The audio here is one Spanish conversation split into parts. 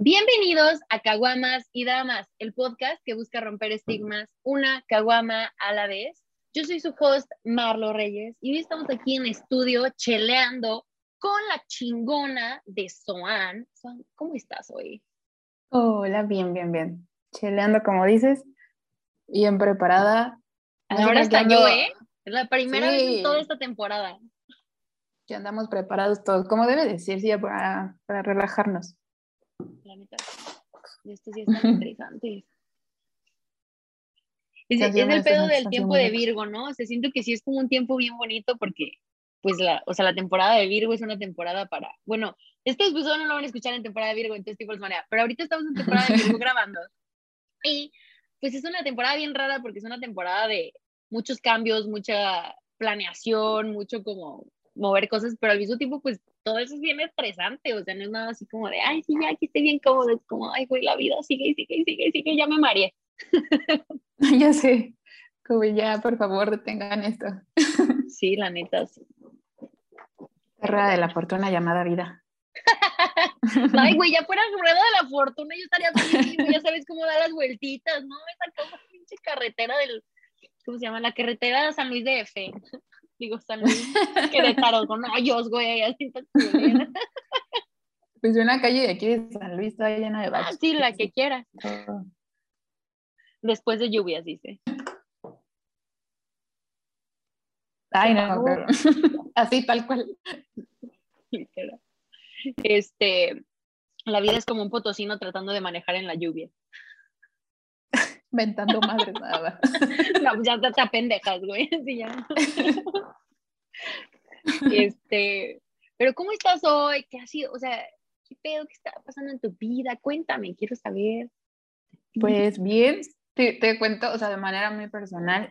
Bienvenidos a Caguamas y Damas, el podcast que busca romper estigmas una caguama a la vez. Yo soy su host, Marlo Reyes, y hoy estamos aquí en estudio cheleando con la chingona de Zoan. Zoan, ¿cómo estás hoy? Hola, bien. Cheleando, como dices, bien preparada. No sé Ahora por qué hasta ando. yo, ¿eh? Es la primera vez en toda Sí, esta temporada. que andamos preparados todos, como debe decir, sí, para relajarnos. La neta, sí. Estos días están estresantes. Se han sido Es el muy pedo estresantes, del han sido tiempo muy de locos. Virgo, ¿no? O sea, siento que sí es como un tiempo bien bonito porque, pues, la temporada de Virgo es una temporada para, bueno, este episodio no lo van a escuchar en temporada de Virgo, entonces tipo es manera, pero ahorita estamos en temporada de Virgo grabando y, pues, es una temporada bien rara porque es una temporada de muchos cambios, mucha planeación, mucho como mover cosas, pero al mismo tiempo, pues, todo eso es bien estresante, o sea, no es nada así como de, ay, sí, ya aquí estoy bien cómodo, es como, ay, güey, la vida sigue, ya me mareé. Ya sé, como ya, por favor, detengan esto. Sí, la neta, sí. La rueda de la fortuna llamada vida. Ay, güey, ya fuera rueda de la fortuna, yo estaría feliz, güey, ya sabes cómo da las vueltitas, ¿no? Esa cosa, pinche carretera del, ¿cómo se llama? La carretera de San Luis de F. Digo, San Luis Querétaro, con hoyos, güey, así está culera. Pues una calle de aquí de San Luis está llena de Ah, baches sí, la que y quieras. todo. Después de lluvias, dice. Se Ay, no, apagó, pero así tal cual. literal. La vida es como un potosino tratando de manejar en la lluvia. Ventando madres nada. No, pues ya te pendejas, güey. Sí, ya. Pero ¿cómo estás hoy? ¿Qué ha sido? O sea, ¿qué pedo? ¿Qué está pasando en tu vida? Cuéntame, quiero saber. Pues bien, te cuento, o sea, de manera muy personal,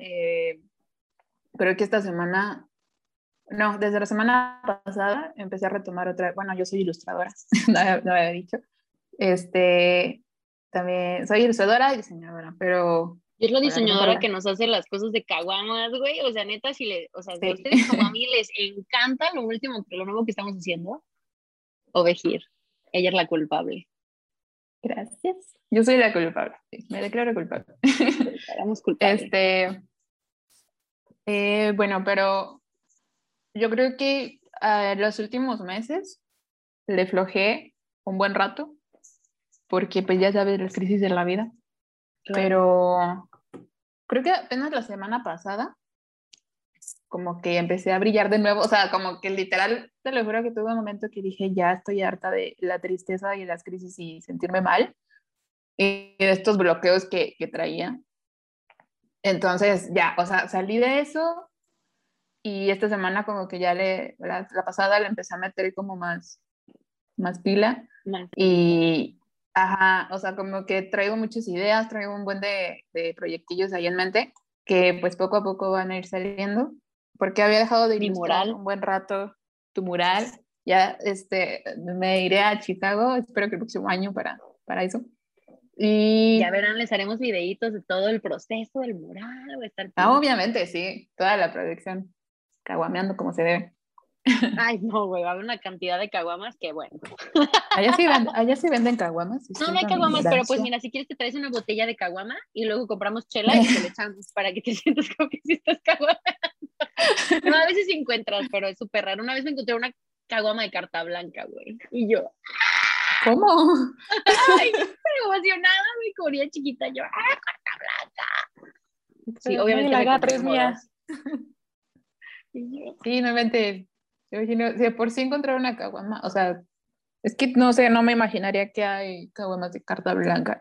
creo que esta semana, no, desde la semana pasada empecé a retomar otra, bueno, yo soy ilustradora, no había dicho, este, también soy ilustradora y diseñadora, pero Yo es la por la razón por diseñadora que la, nos hace las cosas de caguamas, güey. O sea, neta, o sea, si a sí, ustedes como a mí les encanta lo nuevo que estamos haciendo, Ovejir. Ella es la culpable. gracias, yo soy la culpable, sí, me declaro culpable. Te declaramos culpable. Este, bueno, pero yo creo que los últimos meses le flojé un buen rato porque pues ya sabes las crisis de la vida, Claro. pero creo que apenas la semana pasada como que empecé a brillar de nuevo, o sea, como que literal, te lo juro que tuve un momento que dije, ya estoy harta de la tristeza y las crisis y sentirme mal y de estos bloqueos que traía. Entonces ya, o sea, salí de eso y esta semana como que ya la pasada le empecé a meter como más pila Más ganitas. y, ajá, o sea, como que traigo muchas ideas, traigo un buen de proyectillos ahí en mente que pues poco a poco van a ir saliendo, porque había dejado de Mi ilustrar moral. un buen rato tu mural, ya me iré a Chicago, espero que el próximo año para eso. Ya Y verán, les haremos videitos de todo el proceso del mural. Va a estar bien. obviamente sí, toda la producción, caguameando como se debe. Ay, no, güey, va a haber una cantidad de caguamas que bueno. Allá sí venden caguamas, No, no hay disculpa mi caguamas, pero pues ignorancia. mira, si quieres te traes una botella de caguama y luego compramos chela y te le echamos para que te sientas como que si estás caguama. No, a veces sí encuentras, pero es súper raro. Una vez me encontré una caguama de carta blanca, güey. Y yo, ¿Cómo? ay, súper emocionada, me corría chiquita. Yo, carta blanca. Sí, No me obviamente la me agarres, compramos mía. dos. Y yo, Sí, no inventes. Yo imagino, si de por sí encontrar una caguama, o sea, es que no sé, no me imaginaría que hay caguamas de carta blanca.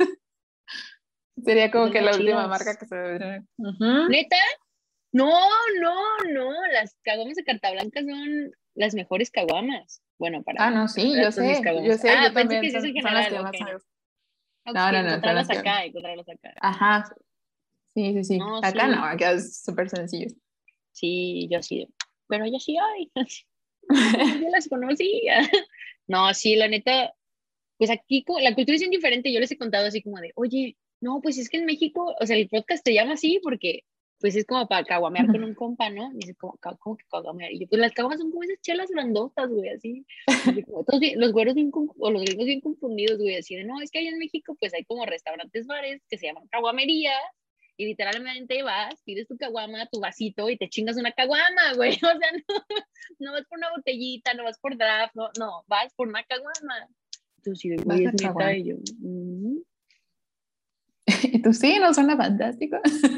Sería como son que muy la última marca chidas. que se ve. Ujú. ¿Neta? No, no. Las caguamas de carta blanca son las mejores caguamas. Bueno, Ah, no, sí, para todas mis caguamas. yo Ah, pensé también, que sí es en son las general. que Ok, más me no. gustan. No, pues No, que no, no, son las encontrarlas que. acá, encontrarlas acá. Ajá, sí. No, Acá no, sí, acá es súper sencillo. sí, yo sí. Pero ya sí hay. Como yo las conocía. No, sí, la neta, pues aquí la cultura es bien diferente. Yo les he contado así como de, oye, no, pues es que en México, o sea, el podcast se llama así porque pues es como para caguamear con un compa, ¿no? Y dice, ¿cómo que caguamear? Y yo, pues las caguamas son como esas chelas grandotas, güey, así. Así como, los güeros o los gringos bien confundidos, güey, así de, no, es que allá en México, pues hay como restaurantes, bares que se llaman caguamerías, y literalmente vas, pides tu caguama, tu vasito, y te chingas una caguama, güey. O sea, no vas por una botellita, no vas por draft, no, vas por una caguama. Entonces, sí, güey, Vas es a neta, caguar. y yo, Y tú sí, ¿no suena fantástico?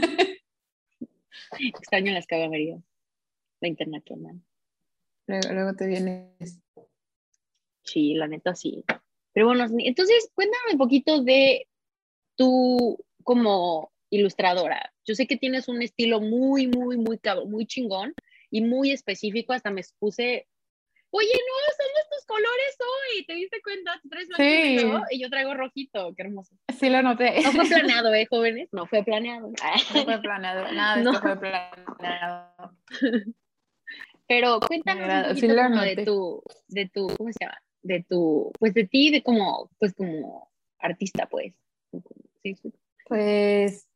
extraño las caguamerías, la internacional. Luego te vienes. Sí, la neta sí. Pero bueno, entonces cuéntame un poquito de tú como ilustradora. Yo sé que tienes un estilo muy cabrón, muy chingón y muy específico. Hasta me puse, oye, no, son estos colores hoy. ¿Te diste cuenta? Tú traes blanco y negro Sí, y yo traigo rojito. Qué hermoso. sí lo noté. No fue planeado, jóvenes? No fue planeado. No fue planeado, nada de No, esto fue planeado. pero Me cuéntanos un agrada, sí poquito lo como noté. ¿cómo se llama? Pues de ti, pues como artista, pues. Sí, sí. Pues,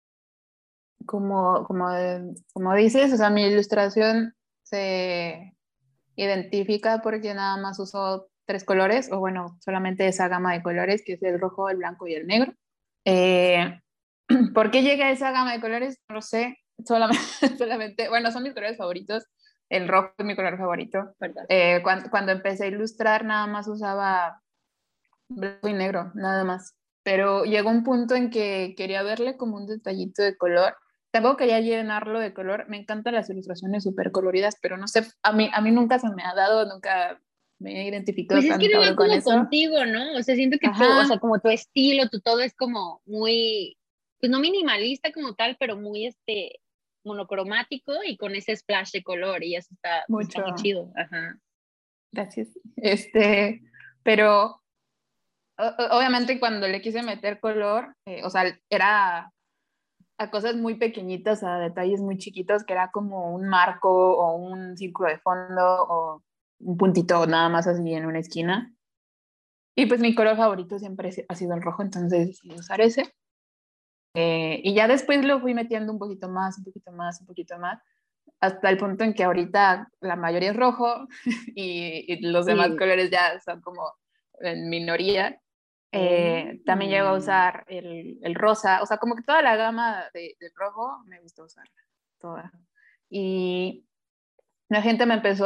como dices, o sea, mi ilustración se identifica porque nada más uso 3 colores, o bueno, solamente esa gama de colores, que es el rojo, el blanco y el negro. Eh, ¿Por qué llegué a esa gama de colores? No lo sé, solamente, solamente, bueno, son mis colores favoritos, el rojo es mi color favorito. ¿Verdad? Cuando empecé a ilustrar nada más usaba blanco y negro, nada más. Pero llegó un punto en que quería verle como un detallito de color. Tampoco quería llenarlo de color. Me encantan las ilustraciones súper coloridas, pero no sé, a mí nunca se me ha dado, nunca me he identificado Pues es que tan no va cabrón con como eso. contigo, ¿no? O sea, siento que tú, o sea, Ajá, como tu estilo, tu todo es como muy, pues no minimalista como tal, pero muy monocromático y con ese splash de color y eso está mucho. muy chido. Ajá. Gracias. Pero obviamente cuando le quise meter color, o sea, era a cosas muy pequeñitas, a detalles muy chiquitos, que era como un marco o un círculo de fondo o un puntito nada más así en una esquina. Y pues mi color favorito siempre ha sido el rojo, entonces decidí usar ese. Y ya después lo fui metiendo un poquito más, un poquito más, un poquito más, hasta el punto en que ahorita la mayoría es rojo y los demás Y, colores ya son como en minoría. También llego a oh, usar el rosa, o sea, como que toda la gama del rojo me gusta usarla, toda. Y la gente me empezó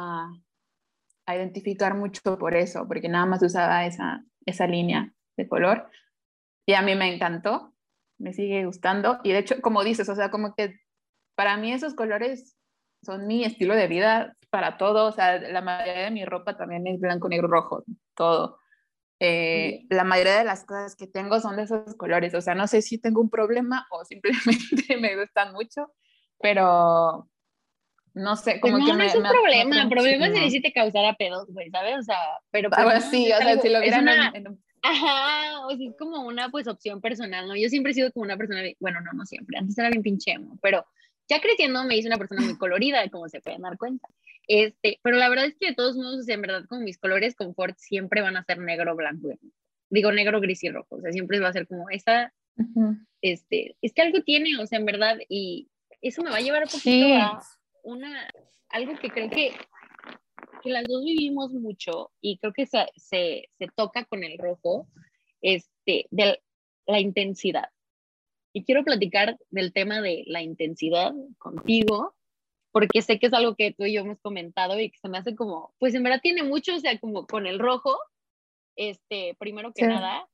a identificar mucho por eso, porque nada más usaba esa línea de color. Y a mí me encantó, me sigue gustando. Y de hecho, como dices, o sea, como que para mí esos colores son mi estilo de vida para todo. O sea, la mayoría de mi ropa también es blanco, negro, rojo, todo. bien. La mayoría de las cosas que tengo son de esos colores. O sea, no sé si tengo un problema o simplemente me gustan mucho, pero no sé, Pues como que no, no es un me atrae problema sería muchísimo. si te causara pedos, güey, ¿sabes? O sea, pero pues Algo no, así, es o sea, si algo, lo es vieran una, en un... ajá, o sea, es como una pues opción personal, ¿no? Yo siempre he sido como una persona, bueno, no siempre, antes era bien pinche emo, pero ya creciendo me hice una persona muy colorida, como se pueden dar cuenta. Pero la verdad es que de todos modos, o sea, en verdad, como mis colores confort siempre van a ser negro, blanco, digo negro, gris y rojo, o sea, siempre va a ser como esa, Ujú. es que algo tiene, o sea, en verdad, y eso me va a llevar un poquito Sí, a algo que creo que las dos vivimos mucho y creo que se toca con el rojo, de la intensidad. Y quiero platicar del tema de la intensidad contigo, porque sé que es algo que tú y yo hemos comentado y que se me hace como, pues en verdad tiene mucho, o sea, como con el rojo, primero que sí. nada,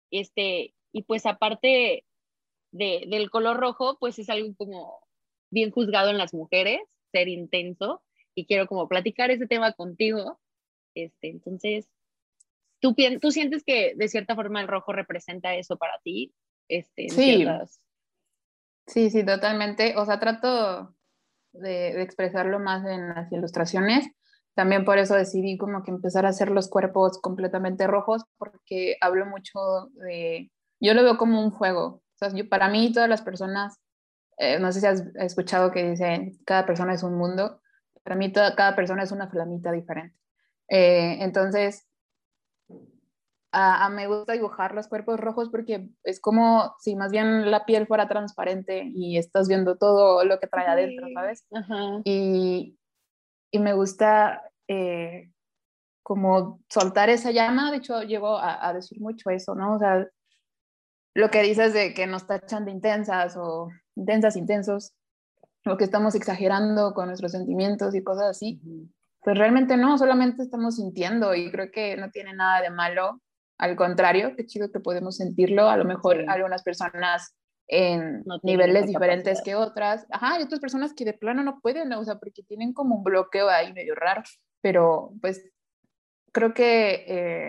y pues aparte del color rojo, pues es algo como bien juzgado en las mujeres, ser intenso, y quiero como platicar ese tema contigo. Entonces, ¿tú sientes que de cierta forma el rojo representa eso para ti? En Sí, ciertas... sí, sí, totalmente. O sea, trato de expresarlo más en las ilustraciones. También por eso decidí como que empezar a hacer los cuerpos completamente rojos, porque hablo mucho de... Yo lo veo como un juego. O sea, para mí todas las personas, no sé si has escuchado que dicen, cada persona es un mundo. Para mí cada persona es una flamita diferente. Entonces, me gusta dibujar los cuerpos rojos porque es como si más bien la piel fuera transparente y estás viendo todo lo que trae adentro, ¿sabes? Ajá. Y me gusta como soltar esa llama. De hecho, llego a decir mucho eso, ¿no? O sea, lo que dices de que nos tachan de intensas o intensas, intensos, o que estamos exagerando con nuestros sentimientos y cosas así, pues realmente no, solamente estamos sintiendo y creo que no tiene nada de malo. Al contrario, qué chido que podemos sentirlo. A lo mejor Sí, algunas personas en no tienen niveles esa diferentes capacidad. que otras. Ajá, hay otras personas que de plano no pueden, ¿no? O sea, porque tienen como un bloqueo ahí medio raro. Pero pues creo que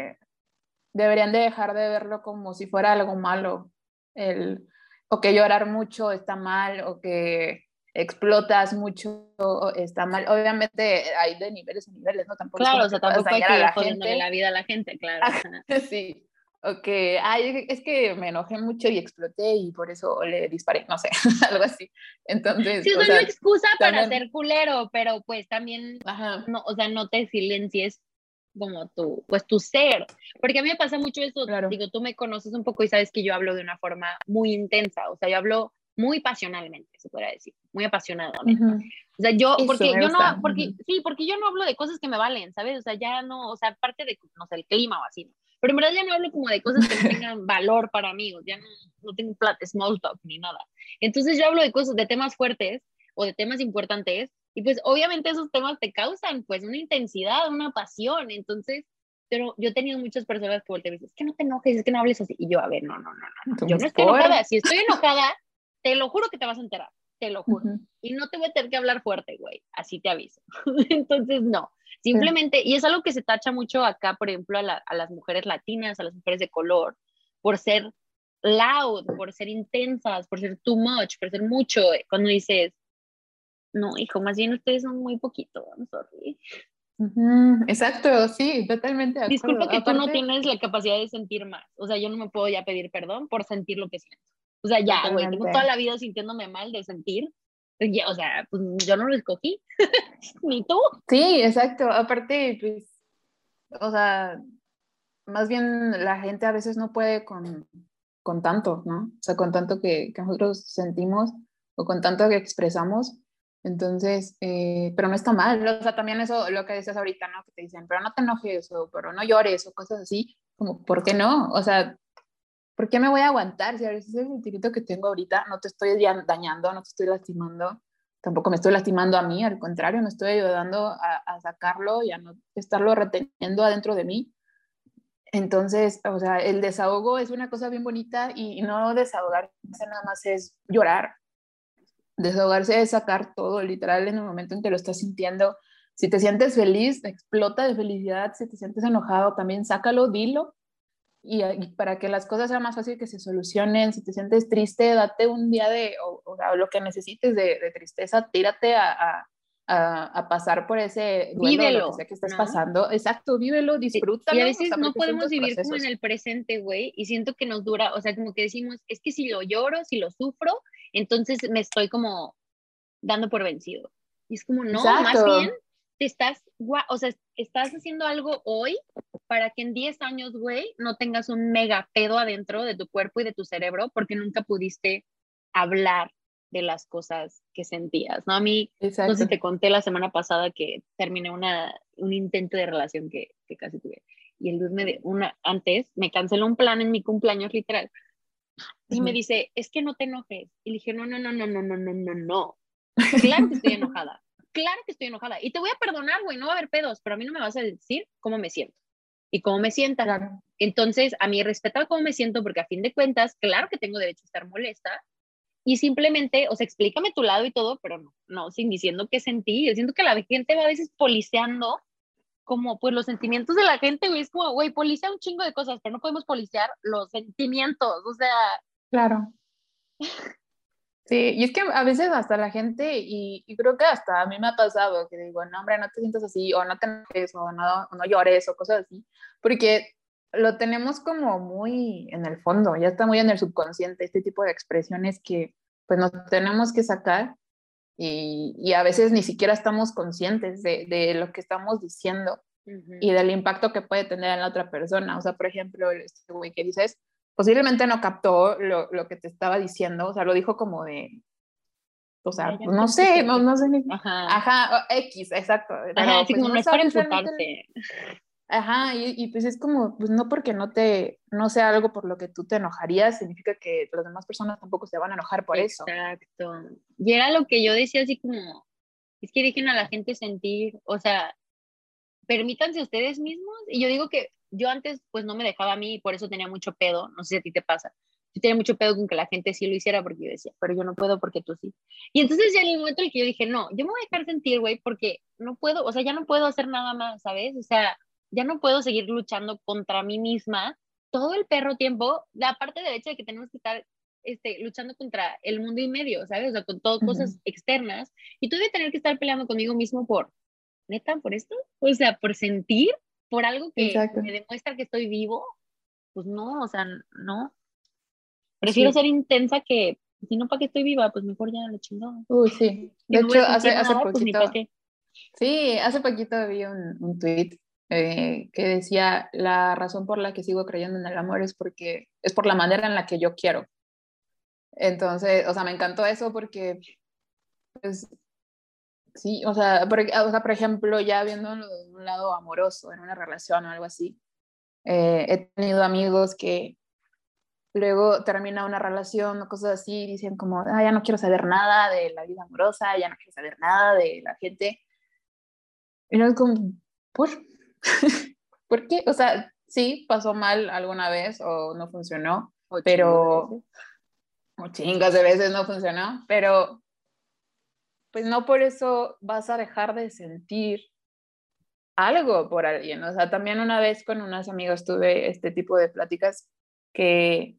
deberían de dejar de verlo como si fuera algo malo. El, o que llorar mucho está mal, o que explotas mucho está mal. Obviamente hay de niveles a niveles, ¿no? Tampoco es Claro, como o que sea, puedas tampoco hay dañar que a ir la jodiéndole gente. la vida a la gente, claro. Ajá. Sí. O que, ay, es que me enojé mucho y exploté y por eso le disparé, no sé, algo así. Entonces, Sí, o o sea, no sea, excusa para también, ser culero, pero pues también, ajá, no, o sea, no te silencies como tu, pues tu ser. Porque a mí me pasa mucho eso, claro. digo, tú me conoces un poco y sabes que yo hablo de una forma muy intensa, o sea, yo hablo muy pasionalmente, se podría decir, muy apasionadamente. Ujú. O sea, yo, Eso porque me yo no, gusta. porque, Ujú. sí, porque yo no hablo de cosas que me valen, ¿sabes? O sea, ya no, o sea, aparte de, no sé, el clima o así, ¿no? Pero en verdad ya no hablo como de cosas que no tengan valor para mí, o ya no, no tengo small talk ni nada. Entonces yo hablo de cosas, de temas fuertes o de temas importantes, y pues obviamente esos temas te causan pues una intensidad, una pasión, entonces, pero yo he tenido muchas personas que voltean y dicen, es que no te enojes, es que no hables así, y yo, a ver, no, no, no, no, yo no Entonces, estoy por. enojada, si estoy enojada, te lo juro que te vas a enterar, te lo juro. Ujú. Y no te voy a tener que hablar fuerte, güey, así te aviso. Entonces, no, Sí. simplemente, y es algo que se tacha mucho acá, por ejemplo, a las mujeres latinas, a las mujeres de color, por ser loud, por ser intensas, por ser too much, por ser mucho. Cuando dices, no, hijo, más bien ustedes son muy poquito, I'm sorry. Ujú. Exacto, sí, totalmente de Disculpa acuerdo. que tú no Aparte, tienes la capacidad de sentir más. O sea, yo no me puedo ya pedir perdón por sentir lo que siento. O sea, ya, güey, tengo toda totalmente. la vida sintiéndome mal de sentir. Ya, o sea, pues yo no lo escogí, ni tú. Sí, exacto. Aparte, pues, o sea, más bien la gente a veces no puede con tanto, ¿no? O sea, con tanto que nosotros sentimos o con tanto que expresamos. Entonces, pero no está mal. O sea, también eso, lo que dices ahorita, ¿no? Que te dicen, pero no te enojes o pero no llores o cosas así, como, ¿por qué no? O sea, ¿por qué me voy a aguantar? Si a veces el sentimiento que tengo ahorita no te estoy dañando, no te estoy lastimando, tampoco me estoy lastimando a mí, al contrario, me estoy ayudando a sacarlo y a no estarlo reteniendo adentro de mí. Entonces, o sea, el desahogo es una cosa bien bonita y no desahogarse nada más es llorar. Desahogarse es sacar todo, literal, en el momento en que lo estás sintiendo. Si te sientes feliz, explota de felicidad. Si te sientes enojado, también sácalo, dilo. Y para que las cosas sean más fácil que se solucionen, si te sientes triste, date un día o lo que necesites de tristeza, tírate a pasar por ese duelo o lo que sea Vívelo, que estés ¿no? pasando. Exacto, vívelo, Y a disfrútalo, o veces sea, no porque son podemos tus vivir como en procesos. el presente, güey, y siento que nos dura, o sea, como que decimos, es que si lo lloro, si lo sufro, entonces me estoy como dando por vencido. Y es como, no, más bien Exacto, te estás, o sea, estás haciendo algo hoy para que en 10 años, güey, no tengas un mega pedo adentro de tu cuerpo y de tu cerebro porque nunca pudiste hablar de las cosas que sentías, ¿no? A mí, no sé si exacto. te conté la semana pasada que terminé un intento de relación que casi tuve. Y el dude antes me canceló un plan en mi cumpleaños literal. Y me Ujú. dice, es que no te enojes. Y le dije, no, no, no, no, no, no, no, no, no. Claro que estoy enojada. Claro que estoy enojada. Y te voy a perdonar, güey, no va a haber pedos, pero a mí no me vas a decir cómo me siento y cómo me sienta. Claro, Entonces, a mí respeta cómo me siento, porque a fin de cuentas, claro que tengo derecho a estar molesta. Y simplemente, o sea, explícame tu lado y todo, pero no, no, sin diciendo qué sentí. Yo siento que la gente va a veces policeando como pues los sentimientos de la gente, güey. Es como, güey, policea un chingo de cosas, pero no podemos policiar los sentimientos. O sea, claro. Sí, y es que a veces hasta la gente, y creo que hasta a mí me ha pasado que digo, no, hombre, no te sientas así, o no te enojes, o no llores, o cosas así, porque lo tenemos como muy en el fondo, ya está muy en el subconsciente, este tipo de expresiones que pues nos tenemos que sacar y a veces ni siquiera estamos conscientes de lo que estamos diciendo. y del impacto que puede tener en la otra persona. O sea, por ejemplo, este güey que dices, posiblemente no captó lo que te estaba diciendo, o sea, lo dijo como de, o sea, Ya no tienes que sé, ser no sé, Ajá. ajá, X, exacto, Ajá, pero así pues como no no es para sabes realmente, emputarse. ajá, y pues es como, pues no porque no sea algo por lo que tú te enojarías, significa que las demás personas tampoco se van a enojar por eso. Exacto. Y era lo que yo decía así como, es que dejen a la gente sentir, o sea, permítanse ustedes mismos. Y yo digo que yo antes pues no me dejaba a mí y por eso tenía mucho pedo, no sé si a ti te pasa. Yo tenía mucho pedo con que la gente sí lo hiciera porque yo decía, pero yo no puedo porque tú sí. Y entonces ya en el momento en el que yo dije, no, yo me voy a dejar sentir, güey, porque no puedo, o sea, ya no puedo hacer nada más, ¿sabes? O sea, ya no puedo seguir luchando contra mí misma todo el perro tiempo, aparte del hecho de que tenemos que estar luchando contra el mundo y medio, ¿sabes? O sea, con todo Ujú. cosas externas y todavía tener que estar peleando conmigo mismo por neta, por esto, o sea, por sentir, por algo que Exacto, me demuestra que estoy vivo, pues no, o sea, no. Prefiero ser sí. intensa que, si no, ¿para qué estoy viva? Pues mejor ya lo chingado. Uy, sí. Si De no voy hecho, a sentir hace nada, pues ni para poquito, qué. sí, hace poquito vi un tweet que decía, la razón por la que sigo creyendo en el amor es porque es por la manera en la que yo quiero. Entonces, o sea, me encantó eso porque, pues, sí, o sea, por ejemplo, ya viéndolo de un lado amoroso, en una relación o algo así, he tenido amigos que luego termina una relación o cosas así y dicen como, ah, ya no quiero saber nada de la vida amorosa, ya no quiero saber nada de la gente. Y no es como, ¿por? ¿Por qué? O sea, sí, pasó mal alguna vez o no funcionó, O chingo de pero, veces. o chingas de veces no funcionó, pero pues no por eso vas a dejar de sentir algo por alguien. O sea, también una vez con unas amigas tuve este tipo de pláticas que,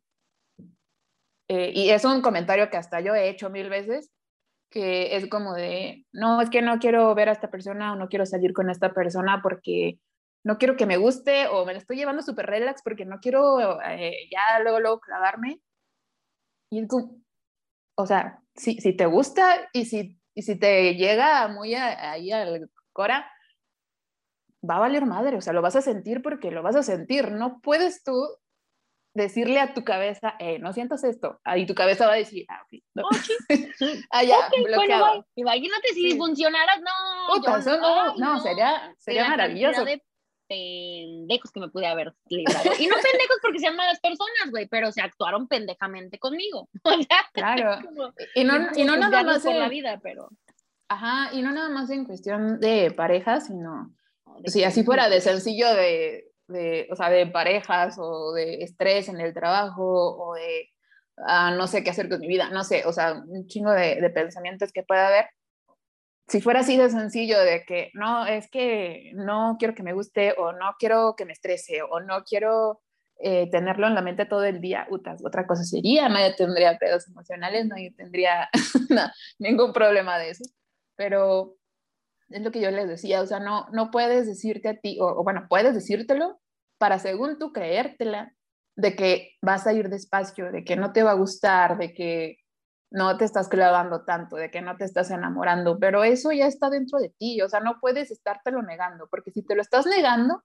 y es un comentario que hasta yo he hecho 1000 veces, que es como de, no, es que no quiero ver a esta persona o no quiero salir con esta persona porque no quiero que me guste o me la estoy llevando súper relax porque no quiero ya luego clavarme. Y es como, o sea, si te gusta y si te llega muy ahí al cora, va a valer madre, o sea, lo vas a sentir porque lo vas a sentir. No puedes tú decirle a tu cabeza, no sientas esto. Ahí tu cabeza va a decir, ah, ok, no. Oh, sí. Ah, Ok, ya, bueno, bye. bloqueado. Imagínate si Sí. funcionara. No, yo Puta, no. eso no, Ay, no, no. De sería la cantidad maravilloso. de pendejos que me pude haber librado. Y no pendejos porque sean malas personas, güey, pero se actuaron pendejamente conmigo. O sea, Claro. como, No, no es y como no nada juzgarlos más por la en, vida, pero ajá, y no nada más en cuestión de pareja, sino, no, de si así fuera de gente. sencillo o sea, de parejas o de estrés en el trabajo o de no sé qué hacer con mi vida, no sé, o sea, un chingo de pensamientos que puede haber. Si fuera así de sencillo de que no, es que no quiero que me guste o no quiero que me estrese o no quiero tenerlo en la mente todo el día, otra cosa sería, nadie tendría pedos emocionales, nadie tendría no, ningún problema de eso. Pero es lo que yo les decía, o sea, no puedes decirte a ti, o bueno, puedes decírtelo para según tú creértela, de que vas a ir despacio, de que no te va a gustar, de que no te estás clavando tanto, de que no te estás enamorando, pero eso ya está dentro de ti, o sea, no puedes estártelo negando, porque si te lo estás negando,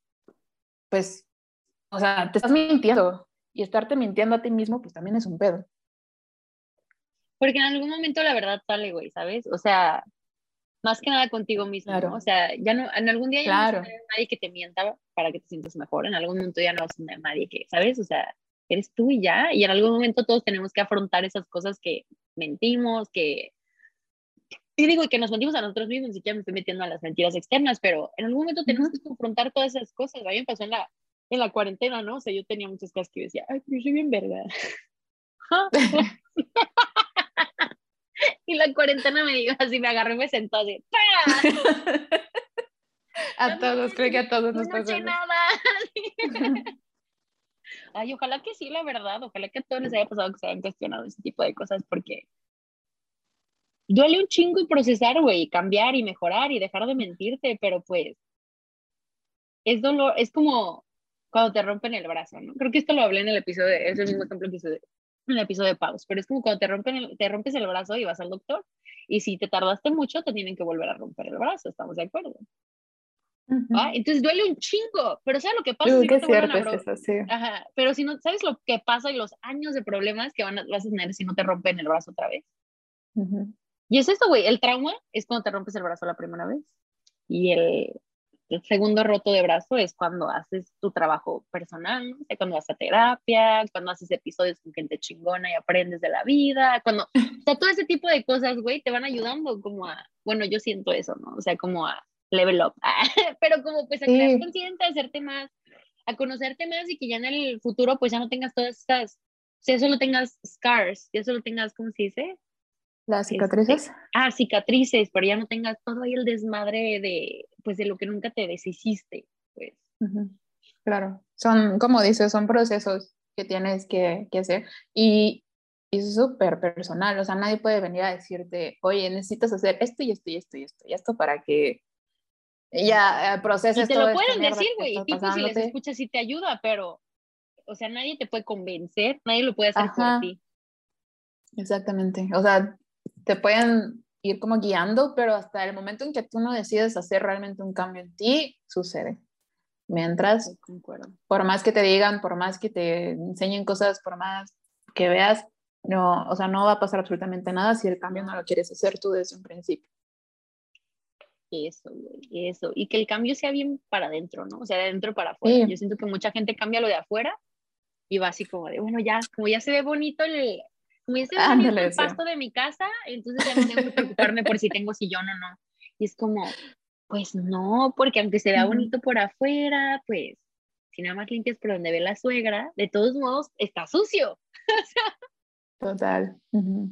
pues, o sea, te estás mintiendo, y estarte mintiendo a ti mismo, pues también es un pedo. Porque en algún momento la verdad sale, güey, ¿sabes? O sea, más que nada contigo mismo, ¿no? O Claro, sea, ya no, en algún día ya no vas a claro. tener nadie que te mienta para que te sientas mejor, en algún momento ya no vas a tener nadie que, ¿sabes? O sea, eres tú y ya, y en algún momento todos tenemos que afrontar esas cosas que mentimos, que, y digo, y que nos mentimos a nosotros mismos, ni siquiera me estoy metiendo a las mentiras externas, pero en algún momento tenemos que Ujú. confrontar todas esas cosas. A mí me pasó en la cuarentena, ¿no? O sea, yo tenía muchas cosas que yo decía, ay, pero yo soy bien verga. Y la cuarentena me dijo así, me agarró y me sentó así, ¡pah! A todos, creo que También, a todos yo nos no pasa sé eso. nada. Ay, ojalá que sí, la verdad, ojalá que a todos les haya pasado que se hayan cuestionado ese tipo de cosas, porque duele un chingo procesar, güey, cambiar y mejorar y dejar de mentirte, pero pues es dolor, es como cuando te rompen el brazo, ¿no? Creo que esto lo hablé en el episodio, es el mismo ejemplo que hice en el episodio de Paus, pero es como cuando te rompes el brazo y vas al doctor, y si te tardaste mucho, te tienen que volver a romper el brazo, ¿estamos de acuerdo? ¿va? Entonces duele un chingo, pero ¿sabes lo que pasa si Qué no te vuelven cierto a es eso, sí. Ajá, pero si no, ¿sabes lo que pasa y los años de problemas que vas a tener si no te rompen el brazo otra vez? Ujú. Y es esto, güey, el trauma es cuando te rompes el brazo la primera vez y el segundo roto de brazo es cuando haces tu trabajo personal, ¿no? O sea, cuando vas a terapia, cuando haces episodios con gente chingona y aprendes de la vida, cuando, o sea, todo ese tipo de cosas, güey, te van ayudando como bueno, yo siento eso, ¿no? O sea, como a level up, pero como pues a crear Sí, conciencia, a hacerte más, a conocerte más y que ya en el futuro pues ya no tengas todas estas, o sea, solo tengas scars, ya solo tengas, ¿cómo se dice? las cicatrices. Cicatrices, pero ya no tengas todo ahí el desmadre pues de lo que nunca te deshiciste, pues. Ujú. Claro, son, como dices, son procesos que tienes que hacer y es súper personal, o sea, nadie puede venir a decirte, oye, necesitas hacer esto y esto y esto y esto y esto para que ya Y proceses te toda lo esta pueden mierda decir, que güey, está tipo si les pasándote. escuchas y te ayuda, pero, o sea, nadie te puede convencer, nadie lo puede hacer por Ajá, ti. exactamente, o sea, te pueden ir como guiando, pero hasta el momento en que tú no decides hacer realmente un cambio en ti, sucede. Yo Mientras, concuerdo. por más que te digan, por más que te enseñen cosas, por más que veas, no, o sea, no va a pasar absolutamente nada si el cambio no lo quieres hacer tú desde un principio. Eso, güey, eso. Y que el cambio sea bien para adentro, ¿no? O sea, de adentro para afuera. Yo Sí, siento que mucha gente cambia lo de afuera y va así como de, bueno, ya, como ya se ve bonito como ya se ve bonito ándale, el sí. pasto de mi casa, entonces ya no tengo que preocuparme por si tengo sillón o no. Y es como, pues no, porque aunque se vea Ujú. bonito por afuera, pues si nada más limpias por donde ve la suegra, de todos modos está sucio. Total. Ujú.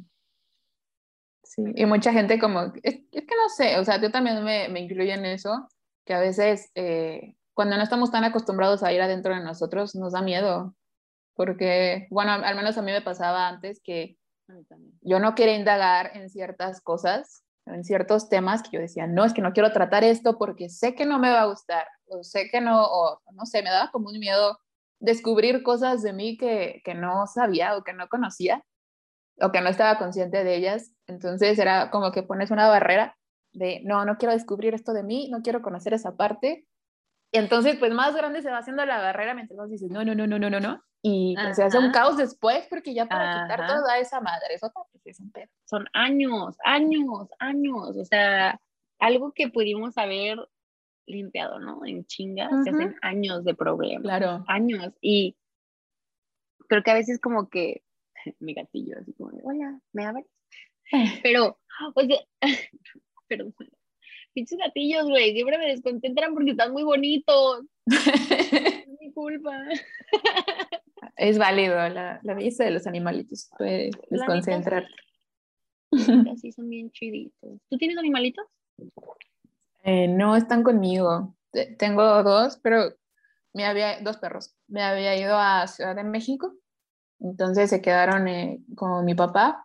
Sí, y mucha gente como, es que no sé, o sea, yo también me incluyo en eso, que a veces cuando no estamos tan acostumbrados a ir adentro de nosotros, nos da miedo, porque, bueno, al menos a mí me pasaba antes que A mí también. yo no quería indagar en ciertas cosas, en ciertos temas que yo decía, no, es que no quiero tratar esto porque sé que no me va a gustar, o sé que no, o no sé, me daba como un miedo descubrir cosas de mí que no sabía o que no conocía o que no estaba consciente de ellas. Entonces era como que pones una barrera de, no, no quiero descubrir esto de mí, no quiero conocer esa parte. Y entonces, pues más grande se va haciendo la barrera mientras vos dices, no, no, no, no, no, no, no. Y pues se hace un Ajá, caos después porque ya para quitar ajá. toda esa madre, eso pues, es un pedo. Son años, años, años. O sea, algo que pudimos haber limpiado, ¿no? En chinga, se Ujú, hacen años de problemas, claro. años. Y creo que a veces como que mi gatillo, así como de, hola, ¿me abres? Pero, o sea, perdón, pinches gatillos, güey, siempre me desconcentran porque están muy bonitos. Es mi culpa. Es válido, la belleza de los animalitos puede La neta desconcentrar. sí, la neta sí son bien chiditos. ¿Tú tienes animalitos? No están conmigo. Tengo dos, pero dos perros. Me había ido a Ciudad de México, entonces se quedaron con mi papá.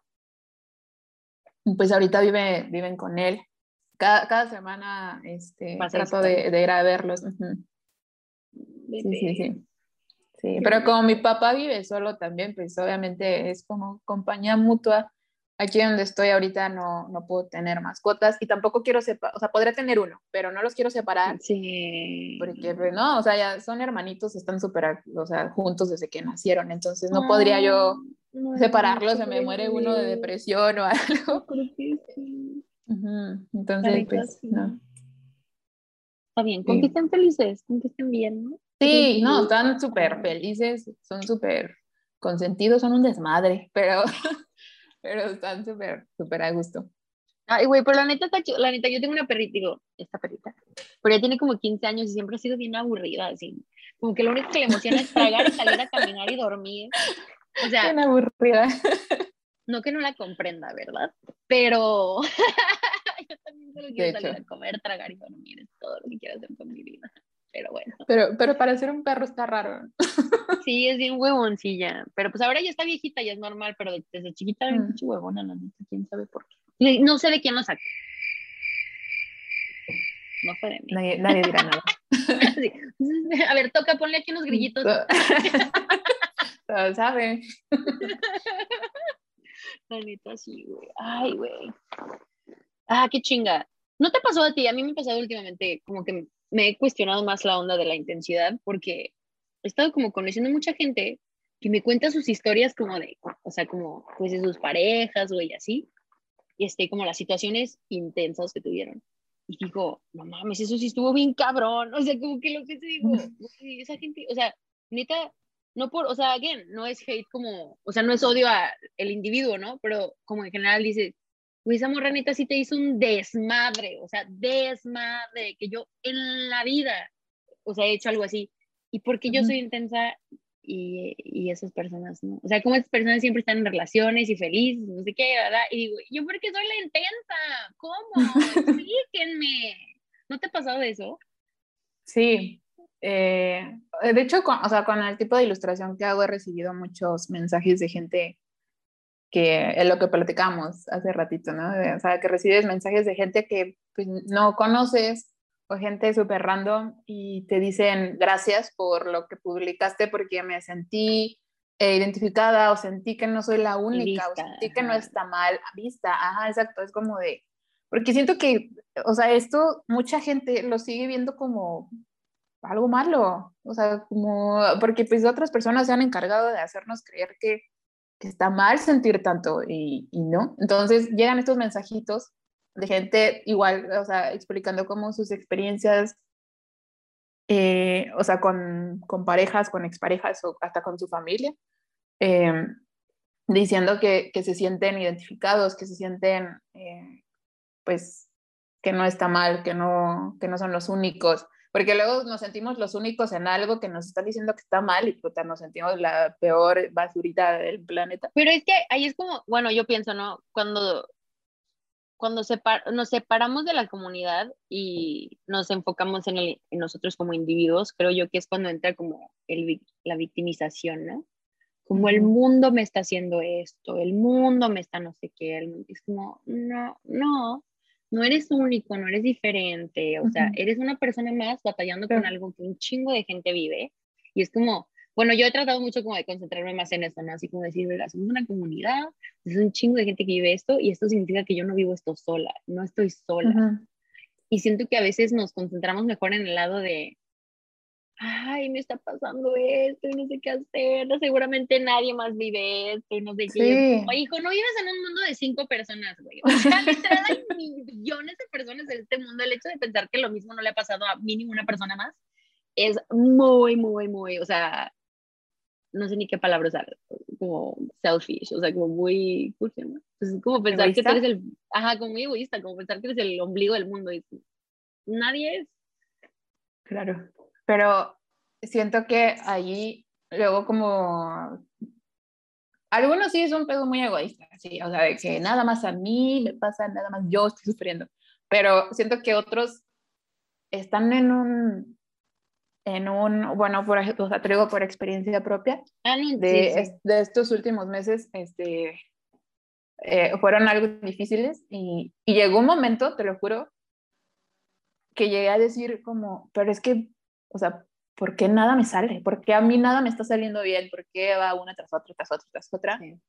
Y pues ahorita viven con él. Cada semana Vas a trato visitarlos. de ir a verlos. Ujú. Sí, sí, Bebé, sí. Sí, qué pero como mi bonito. papá vive solo también, pues obviamente es como compañía mutua. Aquí donde estoy ahorita no puedo tener mascotas y tampoco quiero separar, o sea, podría tener uno, pero no los quiero separar porque, Sí. pues, no, o sea, ya son hermanitos, están súper, o sea, juntos desde que nacieron, entonces no podría Oh, yo no, separarlos, se me muere uno de bebé. depresión o Yo algo. creo que sí. Ujú. La Entonces, neta pues, no. sí. Está bien, con que Sí. estén felices, con que estén bien, ¿no? Sería Sí, no, chido. están súper felices, son súper consentidos, son un desmadre, pero, pero están súper, súper a gusto. Ay, güey, pero la neta está chido. La neta, yo tengo una perrita, digo, esta perrita, pero ya tiene como 15 años y siempre ha sido bien aburrida, así. Como que lo único que le emociona es tragar y salir a caminar y dormir. O sea, Bien aburrida. no que no la comprenda, ¿verdad? Pero yo también solo De quiero salir hecho, a comer, tragar y dormir. Es todo lo que quiero hacer con mi vida. Pero bueno. pero para ser un perro está raro. Sí, es bien huevoncilla. Pero pues ahora ya está viejita, ya es normal, pero desde chiquita era bien Mm, pinche huevona, la neta. ¿Quién sabe por qué? No sé de quién lo sacó. No fue de mí. nadie dirá nada. Sí. A ver, toca, ponle aquí unos grillitos. Todos saben. La neta, sí, güey. Ay, güey. Ah, qué chinga. ¿No te pasó a ti? A mí me ha pasado últimamente, como que me he cuestionado más la onda de la intensidad porque he estado como conociendo mucha gente que me cuenta sus historias como de, o sea, como pues de sus parejas, güey, así, y como las situaciones intensas que tuvieron. Y digo, no mames, eso sí estuvo bien cabrón. O sea, como que lo que te digo, güey, esa gente, o sea, neta, no por, o sea, again, no es hate como, o sea, no es odio a el individuo, ¿no? Pero como en general dices, güey, esa morra neta sí te hizo un desmadre, o sea, desmadre, que yo en la vida, o sea, he hecho algo así. Y porque yo soy intensa y esas personas, ¿no? O sea, como esas personas siempre están en relaciones y felices, no sé qué, ¿verdad? Y digo, ¿yo por qué soy la intensa? ¿Cómo? Explíquenme. ¿No te ha pasado eso? Sí, de hecho, o sea, con el tipo de ilustración que hago he recibido muchos mensajes de gente que es lo que platicamos hace ratito, ¿no? O sea, que recibes mensajes de gente que pues, no conoces o gente súper random y te dicen gracias por lo que publicaste porque me sentí identificada o sentí que no soy la Y única o vista, sentí que no ajá. está mal vista. Ajá, exacto, es como de, porque siento que, o sea, esto mucha gente lo sigue viendo como algo malo, o sea, como, porque pues otras personas se han encargado de hacernos creer que está mal sentir tanto y no. Entonces llegan estos mensajitos de gente igual, o sea, explicando cómo sus experiencias, o sea, con parejas, con exparejas o hasta con su familia, eh, diciendo que se sienten identificados, que se sienten, pues, que no está mal, que no son los únicos, porque luego nos sentimos los únicos en algo que nos están diciendo que está mal y puta, nos sentimos la peor basurita del planeta. Pero es que ahí es como, bueno, yo pienso, ¿no? Cuando nos separamos de la comunidad y nos enfocamos en nosotros como individuos, creo yo que es cuando entra como la victimización, ¿no? Como el Ujú. mundo me está haciendo esto, el mundo me está no sé qué, es como, no, no, no eres único, no eres diferente, o sea, Ujú. eres una persona más batallando con Pero, algo que un chingo de gente vive, y es como, bueno, yo he tratado mucho como de concentrarme más en eso, ¿no? Así como decir, "Verga, somos una comunidad, es un chingo de gente que vive esto, y esto significa que yo no vivo esto sola, no estoy sola, ujú. y siento que a veces nos concentramos mejor en el lado de ay, me está pasando esto y no sé qué hacer, seguramente nadie más vive esto y no sé qué. Y es como, Sí. hijo, no vives en un mundo de 5 personas, güey. O sea, literal hay millones de personas en este mundo. El hecho de pensar que lo mismo no le ha pasado a mínimo una persona más es muy, muy, muy, o sea, no sé ni qué palabra usar, como selfish, o sea, como muy, ¿por qué no? Pues es como pensar que tú eres ¿Egoísta? ajá, como muy egoísta, como pensar que eres el ombligo del mundo y nadie es. Claro. Pero siento que ahí luego como algunos sí es un pedo muy egoísta, sí, o sea, de que nada más a mí me pasa, nada más yo estoy sufriendo. Pero siento que otros están bueno, por ejemplo, o sea, te digo por experiencia propia, Ah, no, sí, sí. de estos últimos meses, fueron algo difíciles y llegó un momento, te lo juro, que llegué a decir como, pero es que, o sea, ¿por qué nada me sale? ¿Por qué a mí nada me está saliendo bien? ¿Por qué va una tras otra, tras otra, tras otra? Sí.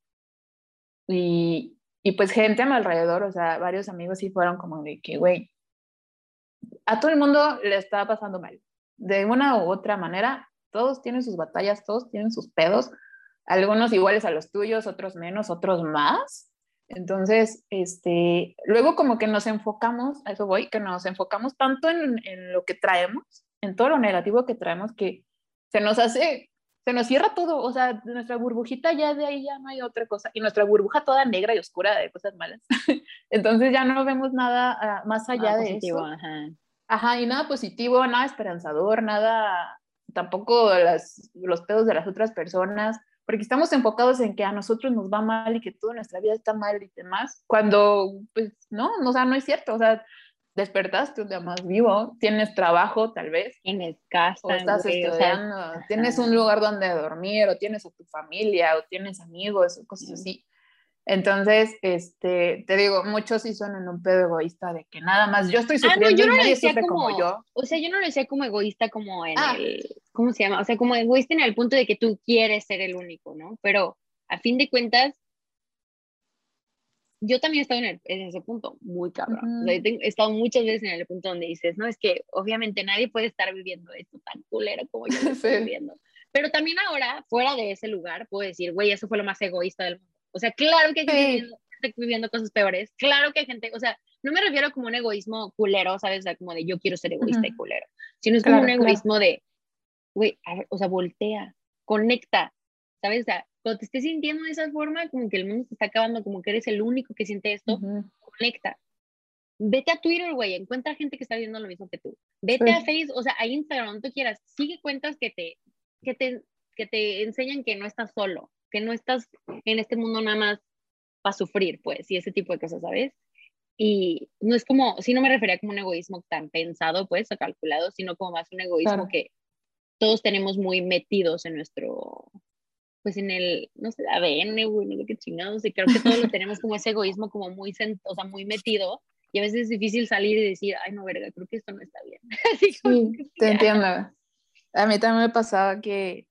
Y pues gente a mi alrededor, o sea, varios amigos sí fueron como de que, güey, a todo el mundo le está pasando mal. De una u otra manera, todos tienen sus batallas, todos tienen sus pedos, algunos iguales a los tuyos, otros menos, otros más. Entonces, luego como que nos enfocamos, a eso voy, que nos enfocamos tanto en lo que traemos, en todo lo negativo que traemos, que se nos hace, se nos cierra todo, o sea, nuestra burbujita ya de ahí ya no hay otra cosa, y nuestra burbuja toda negra y oscura de cosas malas. Entonces ya no vemos nada más Nada allá de positivo, eso. ajá. Ajá, y nada positivo, nada esperanzador, nada, tampoco los pedos de las otras personas, porque estamos enfocados en que a nosotros nos va mal y que toda nuestra vida está mal y demás, cuando, pues, no, o sea, no es cierto, o sea, despertaste un día más vivo, tienes trabajo tal vez, Tienes o casa, estás güey, o sea, estudiando, tienes ajá. un lugar donde dormir, o tienes a tu familia, o tienes amigos, o cosas Sí. así. Entonces, te digo, muchos sí son en un pedo egoísta de que nada más yo estoy Ah, no, sufriendo yo y no lo nadie decía sufre como como, yo. o sea, yo no lo decía como egoísta como en Ah, el, ¿cómo se llama? O sea, como egoísta en el punto de que tú quieres ser el único, ¿no? Pero a fin de cuentas, yo también he estado en ese punto, muy cabrón. O sea, Ujú. he estado muchas veces en el punto donde dices, no, es que obviamente nadie puede estar viviendo esto tan culero como yo lo estoy Sí, viviendo. Pero también ahora, fuera de ese lugar, puedo decir, güey, eso fue lo más egoísta del mundo. O sea, claro que hay sí, gente viviendo cosas peores, claro que hay gente, o sea, no me refiero como un egoísmo culero, ¿sabes? O sea, como de yo quiero ser egoísta y ujú. culero, sino es como un Claro, claro. egoísmo de, güey, o sea, voltea, conecta, ¿sabes? O sea, cuando te estés sintiendo de esa forma, como que el mundo se está acabando, como que eres el único que siente esto, Ujú. conecta. Vete a Twitter, güey, encuentra gente que está viendo lo mismo que tú. Vete a Sí, Facebook, o sea, a Instagram, donde tú quieras. Sigue cuentas que te, que te enseñan que no estás solo, que no estás en este mundo nada más para sufrir, pues, y ese tipo de cosas, ¿sabes? Y no es como, sí no me refería como un egoísmo tan pensado, pues, o calculado, sino como más un egoísmo claro. que todos tenemos muy metidos en nuestro, pues en el, no sé, ADN, güey, no sé qué chingados, y creo que todos lo tenemos como ese egoísmo como muy, o sea, muy metido, y a veces es difícil salir y decir, ay, no, verga, creo que esto no está bien. Así como Sí, que te ya. entiendo. A mí también me pasaba que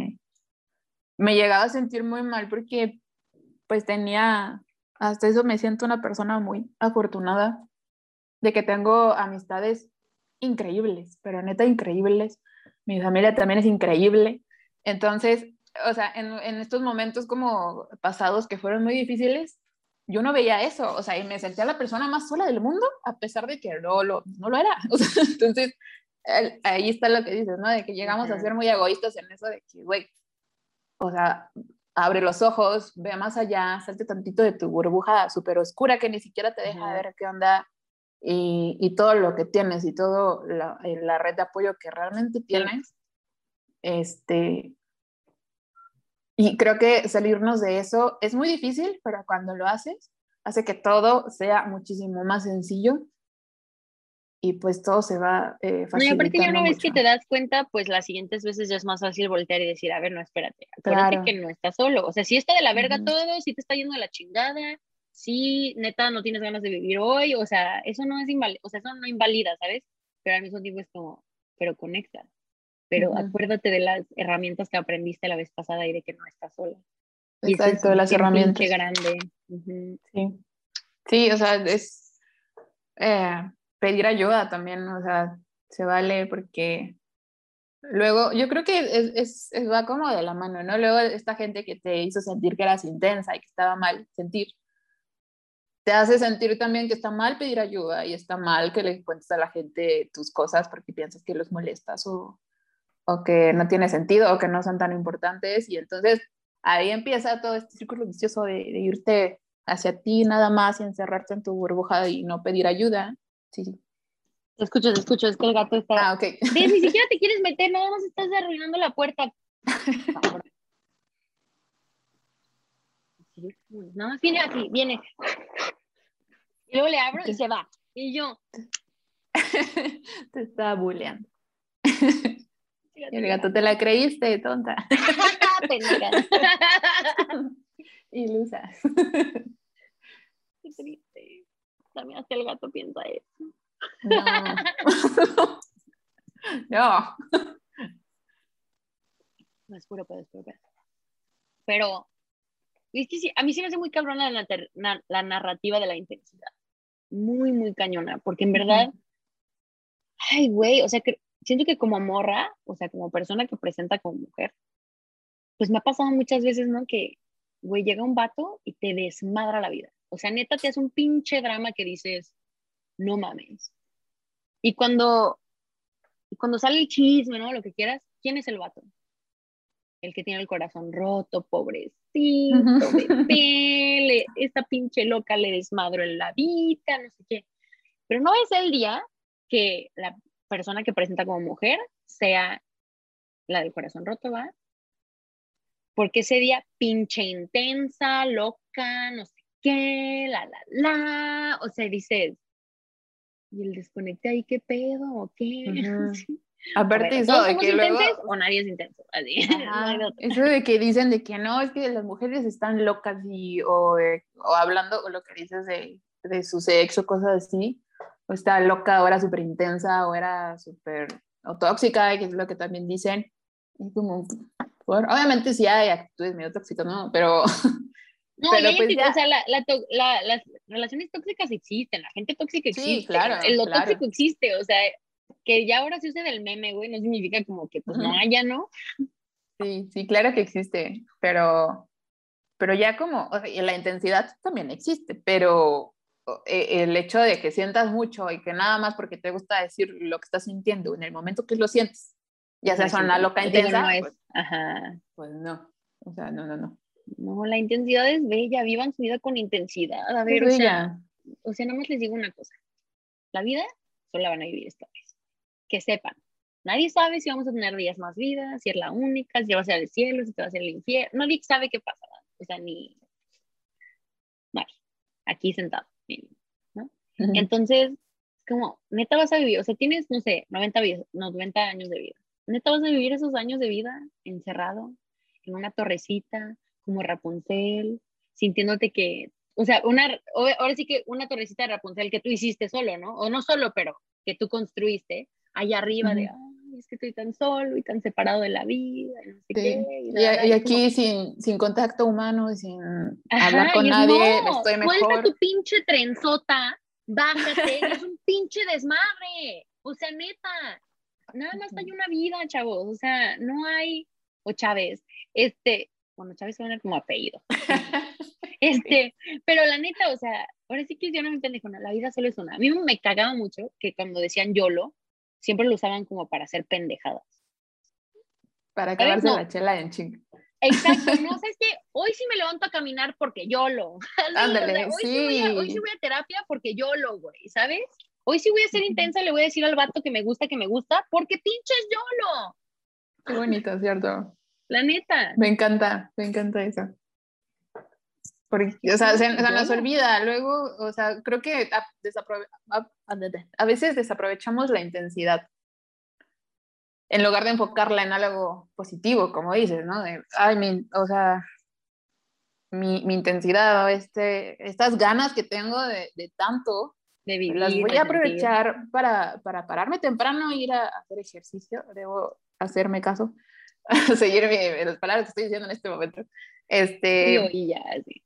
me llegaba a sentir muy mal porque pues tenía, hasta eso me siento una persona muy afortunada de que tengo amistades increíbles, pero neta increíbles. Mi familia también es increíble. Entonces, o sea, en estos momentos como pasados que fueron muy difíciles, yo no veía eso, o sea, y me sentía la persona más sola del mundo, a pesar de que no lo era. O sea, entonces, ahí está lo que dices, ¿no? De que llegamos a Ajá. ser muy egoístas en eso de que, güey, o sea, abre los ojos, ve más allá, salte tantito de tu burbuja súper oscura que ni siquiera te deja Ajá. ver qué onda y todo lo que tienes y todo la red de apoyo que realmente Sí. tienes. Este, y creo que salirnos de eso es muy difícil, pero cuando lo haces, hace que todo sea muchísimo más sencillo y pues todo se va No, y aparte ya facilitando una vez que mucho. te das cuenta, pues las siguientes veces ya es más fácil voltear y decir, a ver, no, espérate, acuérdate que Claro. no estás solo. O sea, si está de la verga Ujú. todo, si te está yendo de la chingada, si neta no tienes ganas de vivir hoy, o sea, eso no es o sea, eso no invalida, ¿sabes? Pero al mismo tiempo es como, pero conecta, pero Ujú. acuérdate de las herramientas que aprendiste la vez pasada y de que no estás sola. Y eso es Exacto, las bien pinche herramientas. grande. Ujú. Sí. Sí, o sea, es pedir ayuda también, o sea, se vale porque luego, yo creo que va como de la mano, ¿no? Luego esta gente que te hizo sentir que eras intensa y que estaba mal sentir, te hace sentir también que está mal pedir ayuda y está mal que le cuentes a la gente tus cosas porque piensas que los molestas o que no tiene sentido o que no son tan importantes y entonces ahí empieza todo este círculo vicioso de irte hacia ti nada más y encerrarte en tu burbuja y no pedir ayuda. Sí, sí. Te escucho, es que el gato está... Ah, ok. Ves, ni siquiera te quieres meter, nada más estás arruinando la puerta. Cabrón. Sí, nada más viene así, viene. Y luego le abro y Te, se va. Y yo, te estaba bulleando. Y fíjate el gato te llorando. la creíste, tonta. Pendeja. Ilusa. Qué triste. También hasta el gato piensa eso. No. No. No es puro pedo, es puro pedo. Pero es que sí, a mí sí me hace muy cabrón la narrativa de la intensidad. Muy, muy cañona. Porque en Ujú. verdad, ay, güey, o sea, que siento que como morra, o sea, como persona que presenta como mujer, pues me ha pasado muchas veces, ¿no? Que, güey, llega un vato y te desmadra la vida. O sea, neta, te hace un pinche drama que dices, no mames. Y cuando sale el chisme, ¿no? Lo que quieras, ¿quién es el vato? El que tiene el corazón roto, pobrecito, bebé, esta pinche loca le desmadro en la vida, no sé qué. Pero no es el día que la persona que presenta como mujer sea la del corazón roto, ¿va? Porque ese día pinche intensa, loca, no sé qué, o sea, dices, ¿y el desconecte ahí qué pedo o qué? Ujú. A Aparte ver, eso ¿todos de somos que luego, intensos o nadie es intenso? Así, no hay de ajá, otra. eso de que dicen de que no, es que las mujeres están locas o hablando, o lo que dices de su sexo, cosas así, o está loca, o era súper intensa, o era súper o tóxica, que es lo que también dicen. Y como, obviamente sí hay actitudes medio tóxicas, ¿no? Pero No, Pero ya, pues ya. o sea, las relaciones tóxicas existen, la gente tóxica Sí, existe, claro, lo claro. tóxico existe, o sea, que ya ahora se use del meme, güey, no significa como que pues no haya, ¿no? Sí, sí, claro que existe, pero ya como, o sea, y la intensidad también existe, pero el hecho de que sientas mucho y que nada más porque te gusta decir lo que estás sintiendo en el momento que lo sientes, ya No seas es una loca digo, no intensa, es, pues, ajá, pues no, o sea, no, no, no. no, la intensidad es bella, vivan su vida con intensidad, a Es ver, bella. o sea, nada más les digo una cosa, la vida solo la van a vivir esta vez, que sepan, nadie sabe si vamos a tener 10 más vidas, si es la única, si va a ser el cielo, si te va a ser el infierno, nadie sabe qué pasará, o sea, ni nadie, aquí sentado, ¿no? Entonces, como, neta vas a vivir, o sea, tienes, no sé, 90 años de vida, neta vas a vivir esos años de vida encerrado en una torrecita, como Rapunzel, sintiéndote que, o sea, ahora sí que una torrecita de Rapunzel que tú hiciste solo, ¿no? O no solo, pero que tú construiste allá arriba de, ay, es que estoy tan solo y tan separado de la vida, y no sé qué, Sí, y y y es como, aquí sin contacto humano, sin hablar ajá, con y es no, nadie, estoy suelta mejor. tu pinche trenzota, bájate, y es un pinche desmadre. O sea, neta, nada más hay una vida, chavos. O sea, no hay, o Chávez, bueno, Chávez suena como apellido. Pero la neta, o sea, ahora sí que yo no me pendejo, no, la vida solo es una. A mí me cagaba mucho que cuando decían YOLO, siempre lo usaban como para hacer pendejadas. Para ¿Sabes? acabarse No, la chela en ching. exacto, no, sabes que hoy sí me levanto a caminar porque YOLO, así, o sea, Ándale, hoy sí sí. voy a terapia porque YOLO, güey, ¿sabes? Hoy sí voy a ser intensa, le voy a decir al vato que me gusta, porque pinches YOLO, Qué bonito, ¿cierto? la neta. Me encanta eso. Porque, Que o sea, sí, se nos YOLO. olvida. Luego, o sea, creo que a veces desaprovechamos la intensidad en lugar de enfocarla en algo positivo, como dices, ¿no? Ay, o sea, mi intensidad, o estas ganas que tengo de tanto, De las vivir, voy de a sentir. aprovechar para pararme temprano e ir a hacer ejercicio. Debo hacerme caso, seguir las palabras que estoy diciendo en este momento. Y ya, así.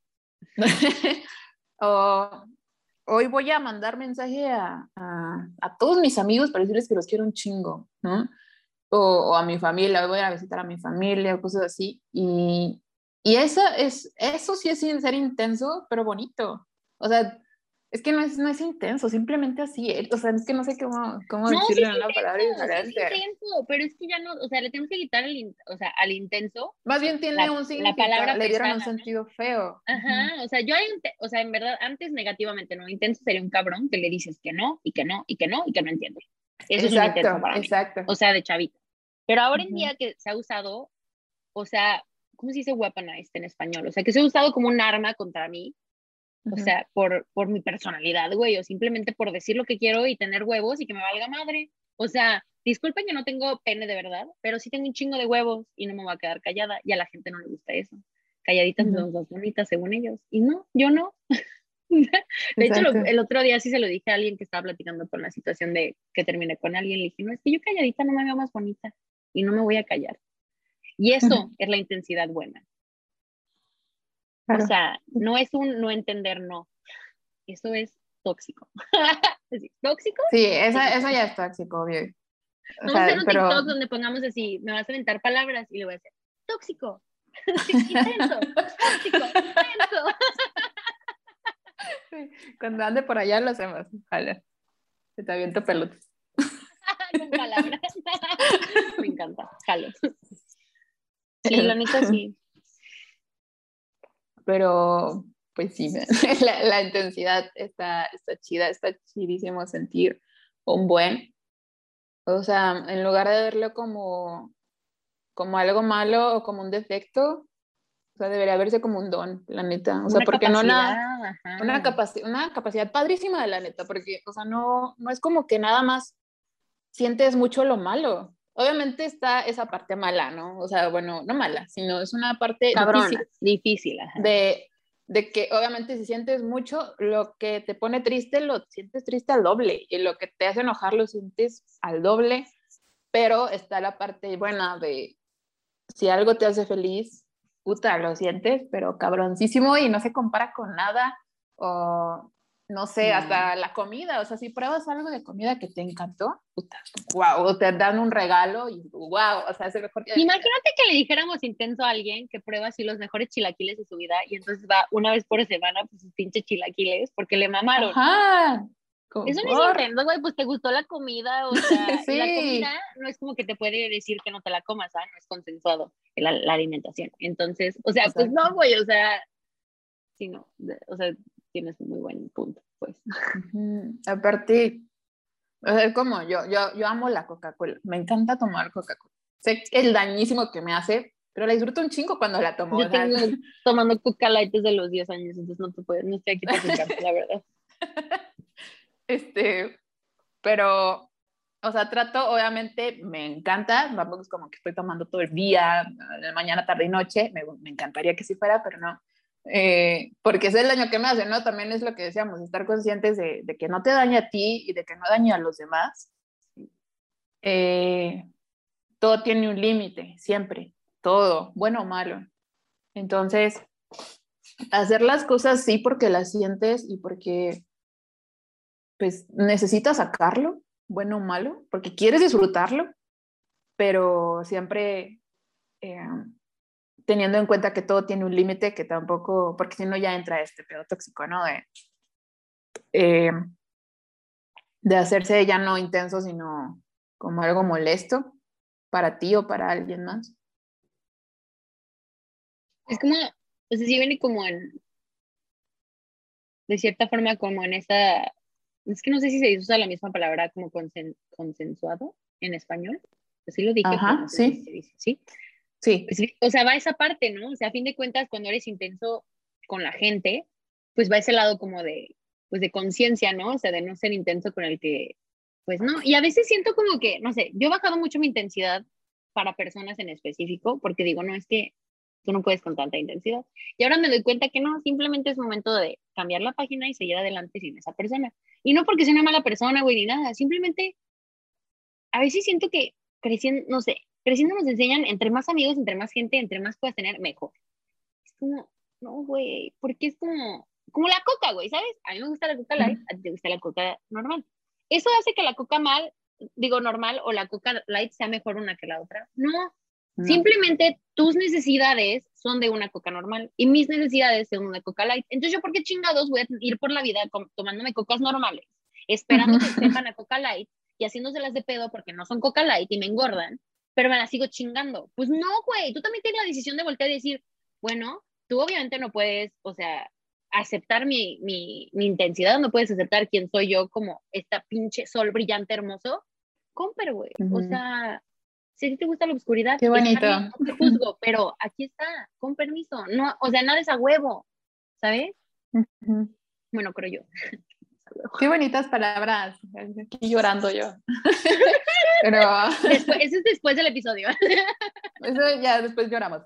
o, hoy voy a mandar mensaje a todos mis amigos para decirles que los quiero un chingo, ¿no? O a mi familia, voy a visitar a mi familia, cosas así. Y eso sí es sin ser intenso, pero bonito. O sea, es que no es intenso, simplemente así. O sea, es que no sé cómo No, decirlo en una palabra sí es diferente. intenso, pero es que ya no, o sea, le tenemos que quitar o sea, al intenso Más bien tiene un la significado, palabra le dieron un pesada, ¿no? sentido feo. Ujú. Ajá, o sea, o sea, en verdad, antes negativamente, ¿no? Intenso sería un cabrón que le dices que no, y que no, y que no, y que no entiende. Eso es un intenso Exacto, para mí. exacto. O sea, de chavita. Pero ahora en Ujú, día que se ha usado, o sea, ¿cómo se dice weaponized en español? O sea, que se ha usado como un arma contra mí, o ujú. sea, por mi personalidad, güey, o simplemente por decir lo que quiero y tener huevos y que me valga madre. O sea, disculpen que no tengo pene de verdad, pero sí tengo un chingo de huevos y no me voy a quedar callada y a la gente no le gusta eso. Calladitas Ujú, nos vemos bonitas según ellos. Y no, yo no. De hecho, exacto. el otro día sí se lo dije a alguien que estaba platicando con la situación de que terminé con alguien. Le dije, no, es que yo calladita no me veo más bonita y no me voy a callar. Y eso es la intensidad buena. O Claro. sea, no es un no entender, no. Eso es tóxico. Así, tóxico Sí, e eso ya intenso. es tóxico, obvio. O Vamos a hacer sea, un pero TikTok donde pongamos así, me vas a aventar palabras y le voy a decir, tóxico, intenso, tóxico, intenso. cuando ande por allá lo hacemos. Ojalá. Se te aviento pelotas. Con palabras. Me encanta, jalo. Sí, la neta sí. Pero, pues sí, la intensidad está chida, está chidísimo sentir un buen. O sea, en lugar de verlo como algo malo o como un defecto, o sea, debería verse como un don, la neta. O sea, Una porque no capacidad, ajá. una capacidad padrísima de la neta, porque, o sea, no es como que nada más sientes mucho lo malo. Obviamente está esa parte mala, ¿no? O sea, bueno, no mala, sino es una parte Cabrona, difícil difícil, ajá. de, de que obviamente si sientes mucho, lo que te pone triste lo sientes triste al doble y lo que te hace enojar lo sientes al doble, pero está la parte buena de si algo te hace feliz, puta, lo sientes, pero cabroncísimo y no se compara con nada. O no sé, hasta la comida. O sea, si pruebas algo de comida que te encantó, puta, wow, o te dan un regalo y wow, o sea, es el mejor día de mi vida. Imagínate que le dijéramos intenso a alguien que prueba así los mejores chilaquiles de su vida y entonces va una vez por semana pues sus pinches chilaquiles porque le mamaron. Ajá. Eso no es intenso, güey, pues te gustó la comida, o sea, y la comida Sí. no es como que te puede decir que no te la comas, ¿ah? No es consensuado la alimentación. Entonces, o sea, pues Exacto. no, güey, o sea, sí, no, o sea, tienes un muy buen punto, pues. Aparte, o sea, como yo amo la Coca-Cola, me encanta tomar Coca-Cola. Sé el dañísimo que me hace, pero la disfruto un chingo cuando la tomo. Yo O sea, tengo tomando Coca Light desde los 10 años, entonces no te puedes, no estoy aquí para juzgarte, la verdad. este, pero, o sea, trato, obviamente, me encanta, vamos, es como que estoy tomando todo el día, mañana, tarde y noche, me encantaría que sí fuera, pero no. Porque es el daño que me hace, ¿no? También es lo que decíamos, estar conscientes de que no te daña a ti y de que no daña a los demás. Eh, todo tiene un límite, siempre, todo, bueno o malo. Entonces, hacer las cosas sí porque las sientes y porque pues necesitas sacarlo, bueno o malo, porque quieres disfrutarlo, pero siempre eh, teniendo en cuenta que todo tiene un límite, que tampoco, porque si no ya entra este pedo tóxico, ¿no? Eh, de hacerse ya no intenso, sino como algo molesto para ti o para alguien más. Es como, o sea, sí viene como en, de cierta forma, como en esta, es que no sé si se usa la misma palabra como consensuado en español. Así lo dije, pero Ajá, no sé si se sí, dice, ¿sí? sí. Pues, o sea, va esa parte, ¿no? O sea, a fin de cuentas, cuando eres intenso con la gente, pues va ese lado como de, pues de conciencia, ¿no? O sea, de no ser intenso con el que, pues no. Y a veces siento como que, no sé, yo he bajado mucho mi intensidad para personas en específico, porque digo, no, es que tú no puedes con tanta intensidad. Y ahora me doy cuenta que no, simplemente es momento de cambiar la página y seguir adelante sin esa persona. Y no porque sea una mala persona, güey, ni nada, simplemente a veces siento que creciendo, no sé, creciendo nos enseñan entre más amigos, entre más gente, entre más puedas tener, mejor. Es como, no, güey, porque es como la coca, güey, ¿sabes? A mí me gusta la coca light, a ti te gusta la coca normal. Eso hace que la coca mal, digo normal, o la coca light sea mejor una que la otra. No, No. simplemente tus necesidades son de una coca normal y mis necesidades son de una coca light. Entonces, ¿yo por qué chingados voy a ir por la vida tomándome cocas normales, esperando que sepan a coca light y haciéndoselas de pedo porque no son coca light y me engordan, pero me las sigo chingando? Pues no, güey, tú también tienes la decisión de voltear y decir, bueno, tú obviamente no puedes, o sea, aceptar mi intensidad, no puedes aceptar quién soy yo como esta pinche sol brillante hermoso. Comper, güey, o sea, si a ti te gusta la oscuridad, Qué está bonito. bien, no te juzgo, pero aquí está, con permiso, no, o sea, nada es a huevo, ¿sabes? Bueno, creo yo. Qué bonitas palabras. Aquí llorando yo. Pero Después, eso es después del episodio. eso ya después lloramos.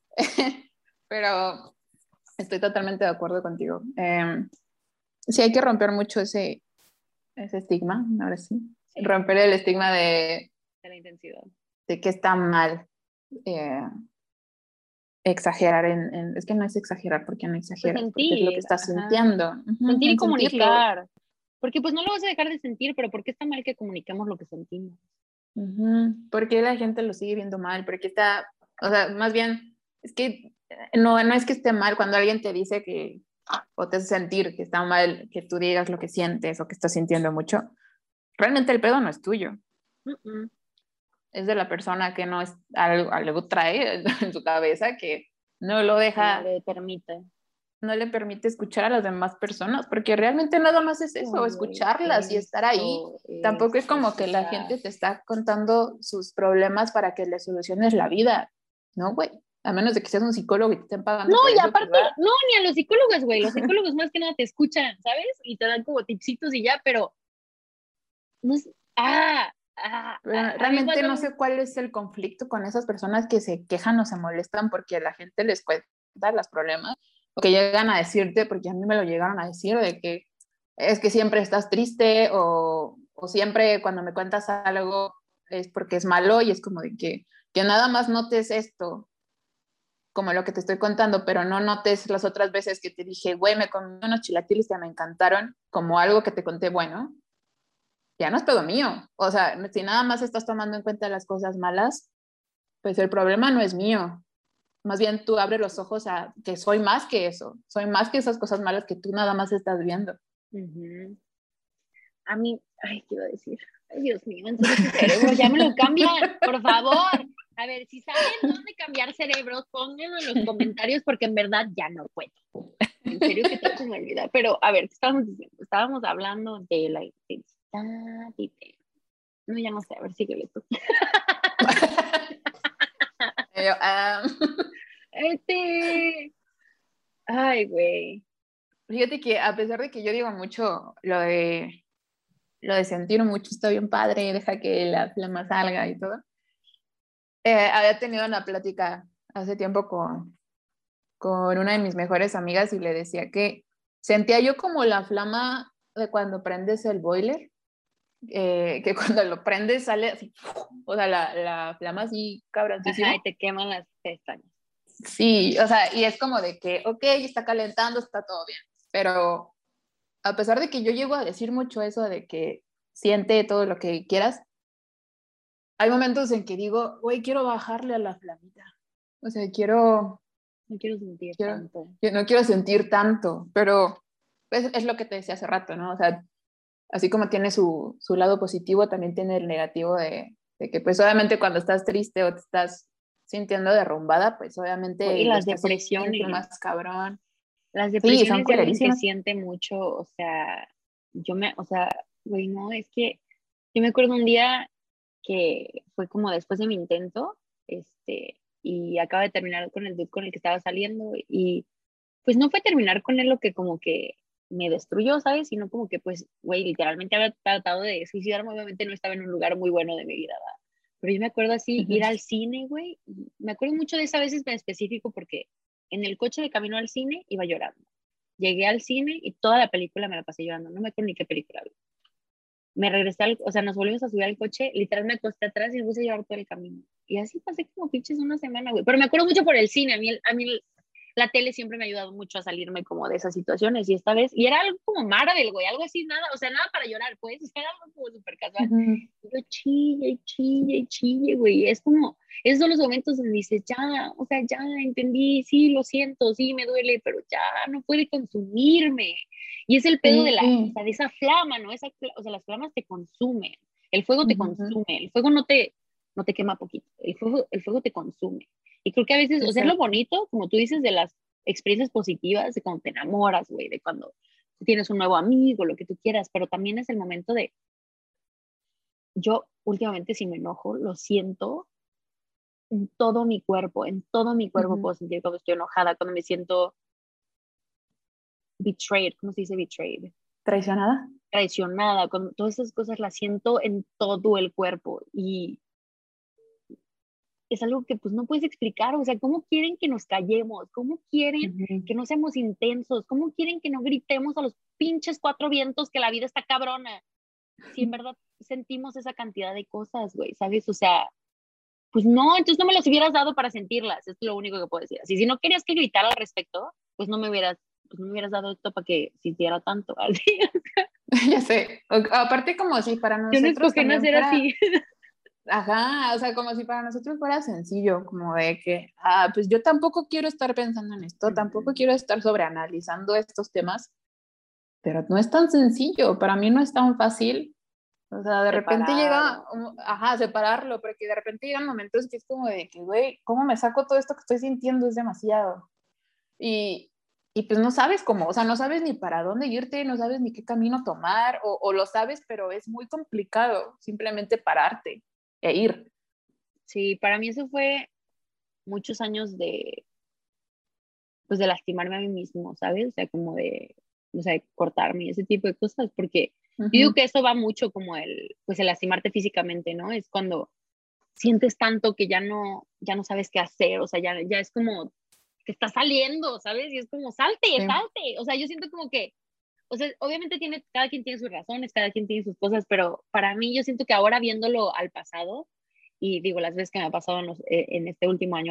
Pero estoy totalmente de acuerdo contigo. Sí, hay que romper mucho ese estigma, ahora sí. Sí, Romper el estigma de la intensidad. de que está mal exagerar es que no es exagerar porque no Pues exageras, porque es lo que sentir, estás ajá. sintiendo, Sentir y en sentirlo. comunicar. Porque pues no lo vas a dejar de sentir, pero ¿por qué está mal que comuniquemos lo que sentimos? Porque la gente lo sigue viendo mal, porque está, o sea, más bien, es que no es que esté mal cuando alguien te dice que, o te hace sentir que está mal que tú digas lo que sientes o que estás sintiendo mucho, realmente el pedo no es tuyo, Mm, mm. es de la persona que no es, algo trae en su cabeza que no lo Que no deja, le permite. no le permite escuchar a las demás personas, porque realmente nada más es Oh, eso, güey, escucharlas y estar ahí. Tampoco es como que la escuchar. gente te está contando sus problemas para que le soluciones la vida, ¿no, güey? A menos de que seas un psicólogo y te estén No, pagando por y eso, pues aparte, va. no, ni a los psicólogos, güey. Los psicólogos más que nada te escuchan, ¿sabes? Y te dan como tipsitos y ya, pero no es. Pero A mí me realmente pasa. no sé cuál es el conflicto con esas personas que se quejan o se molestan porque la gente les cuenta los problemas o que llegan a decirte, porque a mí me lo llegaron a decir, de que es que siempre estás triste o siempre cuando me cuentas algo es porque es malo y es como de que nada más notes esto como lo que te estoy contando, pero no notes las otras veces que te dije, güey, me comí unos chilaquiles que me encantaron, como algo que te conté bueno, ya no es todo mío. O sea, si nada más estás tomando en cuenta las cosas malas, pues el problema no es mío. Más bien tú abres los ojos a que soy más que eso, soy más que esas cosas malas que tú nada más estás viendo. Uh-huh. A mí, ay, ¿qué iba a decir? Ay, Dios mío, en serio, ese cerebro, ya me lo cambian, por favor. A ver, si saben dónde cambiar cerebros, pónganlo en los comentarios porque en verdad ya no puedo. En serio que todo se me olvida. Pero, a ver, ¿qué estábamos diciendo? Estábamos hablando de la intensidad y de... No, ya no sé, a ver, síguele tú. Yo, Ay, güey. Fíjate que a pesar de que yo digo mucho lo de sentir mucho está bien padre, deja que la flama salga y todo, había tenido una plática hace tiempo con una de mis mejores amigas y le decía que sentía yo como la flama de cuando prendes el boiler, que cuando lo prendes sale así, o sea, la flama así cabroncísimo. Ajá, y te queman las pestañas. Sí, o sea, y es como de que, ok, está calentando, está todo bien, pero a pesar de que yo llego a decir mucho eso de que siente todo lo que quieras, hay momentos en que digo, güey, quiero bajarle a la flamita. O sea, No quiero sentir quiero, tanto. yo no quiero sentir tanto, pero pues, es lo que te decía hace rato, ¿no? O sea, así como tiene su lado positivo, también tiene el negativo de que pues obviamente cuando estás triste o te estás sintiendo derrumbada, pues Y obviamente lo las estás sintiendo depresiones. más cabrón. Las Sí, son depresiones de alguien que culerísimas. siente mucho, o sea, o sea, güey, no, es que yo me acuerdo un día que fue como después de mi intento, y acaba de terminar con el dude con el que estaba saliendo, y pues no fue terminar con él lo que como que me destruyó, ¿sabes? Sino como que, pues, güey, literalmente había tratado de suicidarme, obviamente no estaba en un lugar muy bueno de mi vida, ¿verdad? Pero yo me acuerdo así, ir al cine, güey, me acuerdo mucho de esa vez en específico porque en el coche de camino al cine iba llorando. Llegué al cine y toda la película me la pasé llorando, no me acuerdo ni qué película vi. Me regresé, o sea, nos volvimos a subir al coche, literal me acosté atrás y me puse a llorar todo el camino. Y así pasé como pinches una semana, güey. Pero me acuerdo mucho por el cine, a mí la tele siempre me ha ayudado mucho a salirme como de esas situaciones y esta vez, y era algo como Marvel, güey, algo así, nada, o sea, nada para llorar, pues, era algo como súper casual. Yo chille y chille y chille, güey, es como, esos son los momentos donde dices, ya, o sea, ya entendí, sí, lo siento, sí, me duele, pero ya no puede consumirme. Y es el pedo de o Sí. sea, de esa flama, ¿no? O sea, las flamas te consumen, el fuego te consume, el fuego no te quema poquito, el fuego te consume. Y creo que a veces, o sea, es lo Exacto. bonito, como tú dices, de las experiencias positivas, de cuando te enamoras, güey, de cuando tienes un nuevo amigo, lo que tú quieras, pero también es el momento de, yo últimamente si me enojo, lo siento en todo mi cuerpo puedo sentir cuando estoy enojada, cuando me siento betrayed, ¿cómo se dice betrayed? ¿Traicionada? Traicionada, cuando todas esas cosas las siento en todo el cuerpo y es algo que pues no puedes explicar, o sea, ¿cómo quieren que nos callemos? ¿Cómo quieren que no seamos intensos? ¿Cómo quieren que no gritemos a los pinches cuatro vientos que la vida está cabrona? Si en verdad sentimos esa cantidad de cosas, güey, ¿sabes? O sea, pues no, entonces no me las hubieras dado para sentirlas, es lo único que puedo decir. Así, si no querías que gritara al respecto, pues no me hubieras dado esto para que sintiera tanto. Así. Ya sé. Aparte como si para Yo no nosotros escogí también nacer fuera, así. ajá, o sea, como si para nosotros fuera sencillo, como de que, pues yo tampoco quiero estar pensando en esto, tampoco quiero estar sobreanalizando estos temas, pero no es tan sencillo, para mí no es tan fácil. O sea, de repente llega, Separado. ajá, separarlo, porque de repente llegan momentos que es como de que, güey, ¿cómo me saco todo esto que estoy sintiendo? Es demasiado. Y, y pues no sabes cómo, o sea, no sabes ni para dónde irte, no sabes ni qué camino tomar, o lo sabes, pero es muy complicado simplemente pararte e ir. Sí, para mí eso fue muchos años pues de lastimarme a mí mismo, ¿sabes? O sea, como de, o sea, cortarme, ese tipo de cosas, porque yo digo Ujú. que eso va mucho como pues el lastimarte físicamente, ¿no? Es cuando sientes tanto que ya no sabes qué hacer, o sea, ya es como que está saliendo, ¿sabes? Y es como, salte, Sí. salte. O sea, yo siento como que, o sea, obviamente cada quien tiene sus razones, cada quien tiene sus cosas, pero para mí yo siento que ahora viéndolo al pasado, y digo, las veces que me ha pasado en este último año, la verdad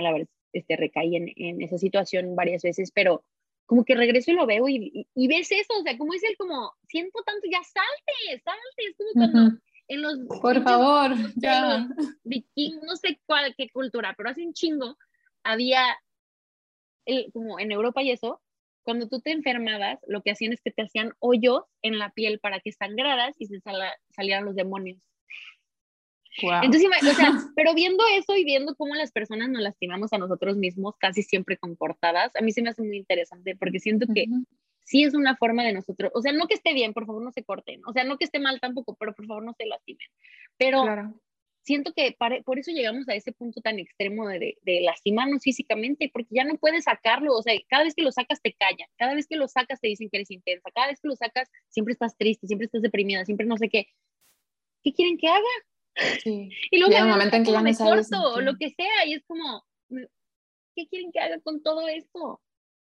recaí en esa situación varias veces, pero como que regreso y lo veo y ves eso, o sea, como es el como, siento tanto, ya salte, es como cuando en los Por favor, no sé, ya. los vikingos, no sé cuál, qué cultura, pero hace un chingo había, como en Europa y eso, cuando tú te enfermabas, lo que hacían es que te hacían hoyos en la piel para que sangraras y salieran los demonios. Wow. Entonces, o sea, pero viendo eso y viendo cómo las personas nos lastimamos a nosotros mismos, casi siempre con cortadas, a mí se me hace muy interesante porque siento que sí es una forma de nosotros, o sea, no que esté bien, por favor no se corten, o sea, no que esté mal tampoco, pero por favor no se lastimen. Pero Claro. siento que por eso llegamos a ese punto tan extremo de lastimarnos físicamente, porque ya no puedes sacarlo, o sea, cada vez que lo sacas te callan, cada vez que lo sacas te dicen que eres intensa, cada vez que lo sacas siempre estás triste, siempre estás deprimida, siempre no sé qué. ¿Qué quieren que haga? Sí. Y luego Llega me un veo momento en que cómo ya no me sabes corto en o qué. lo que sea, y es como, ¿qué quieren que haga con todo esto?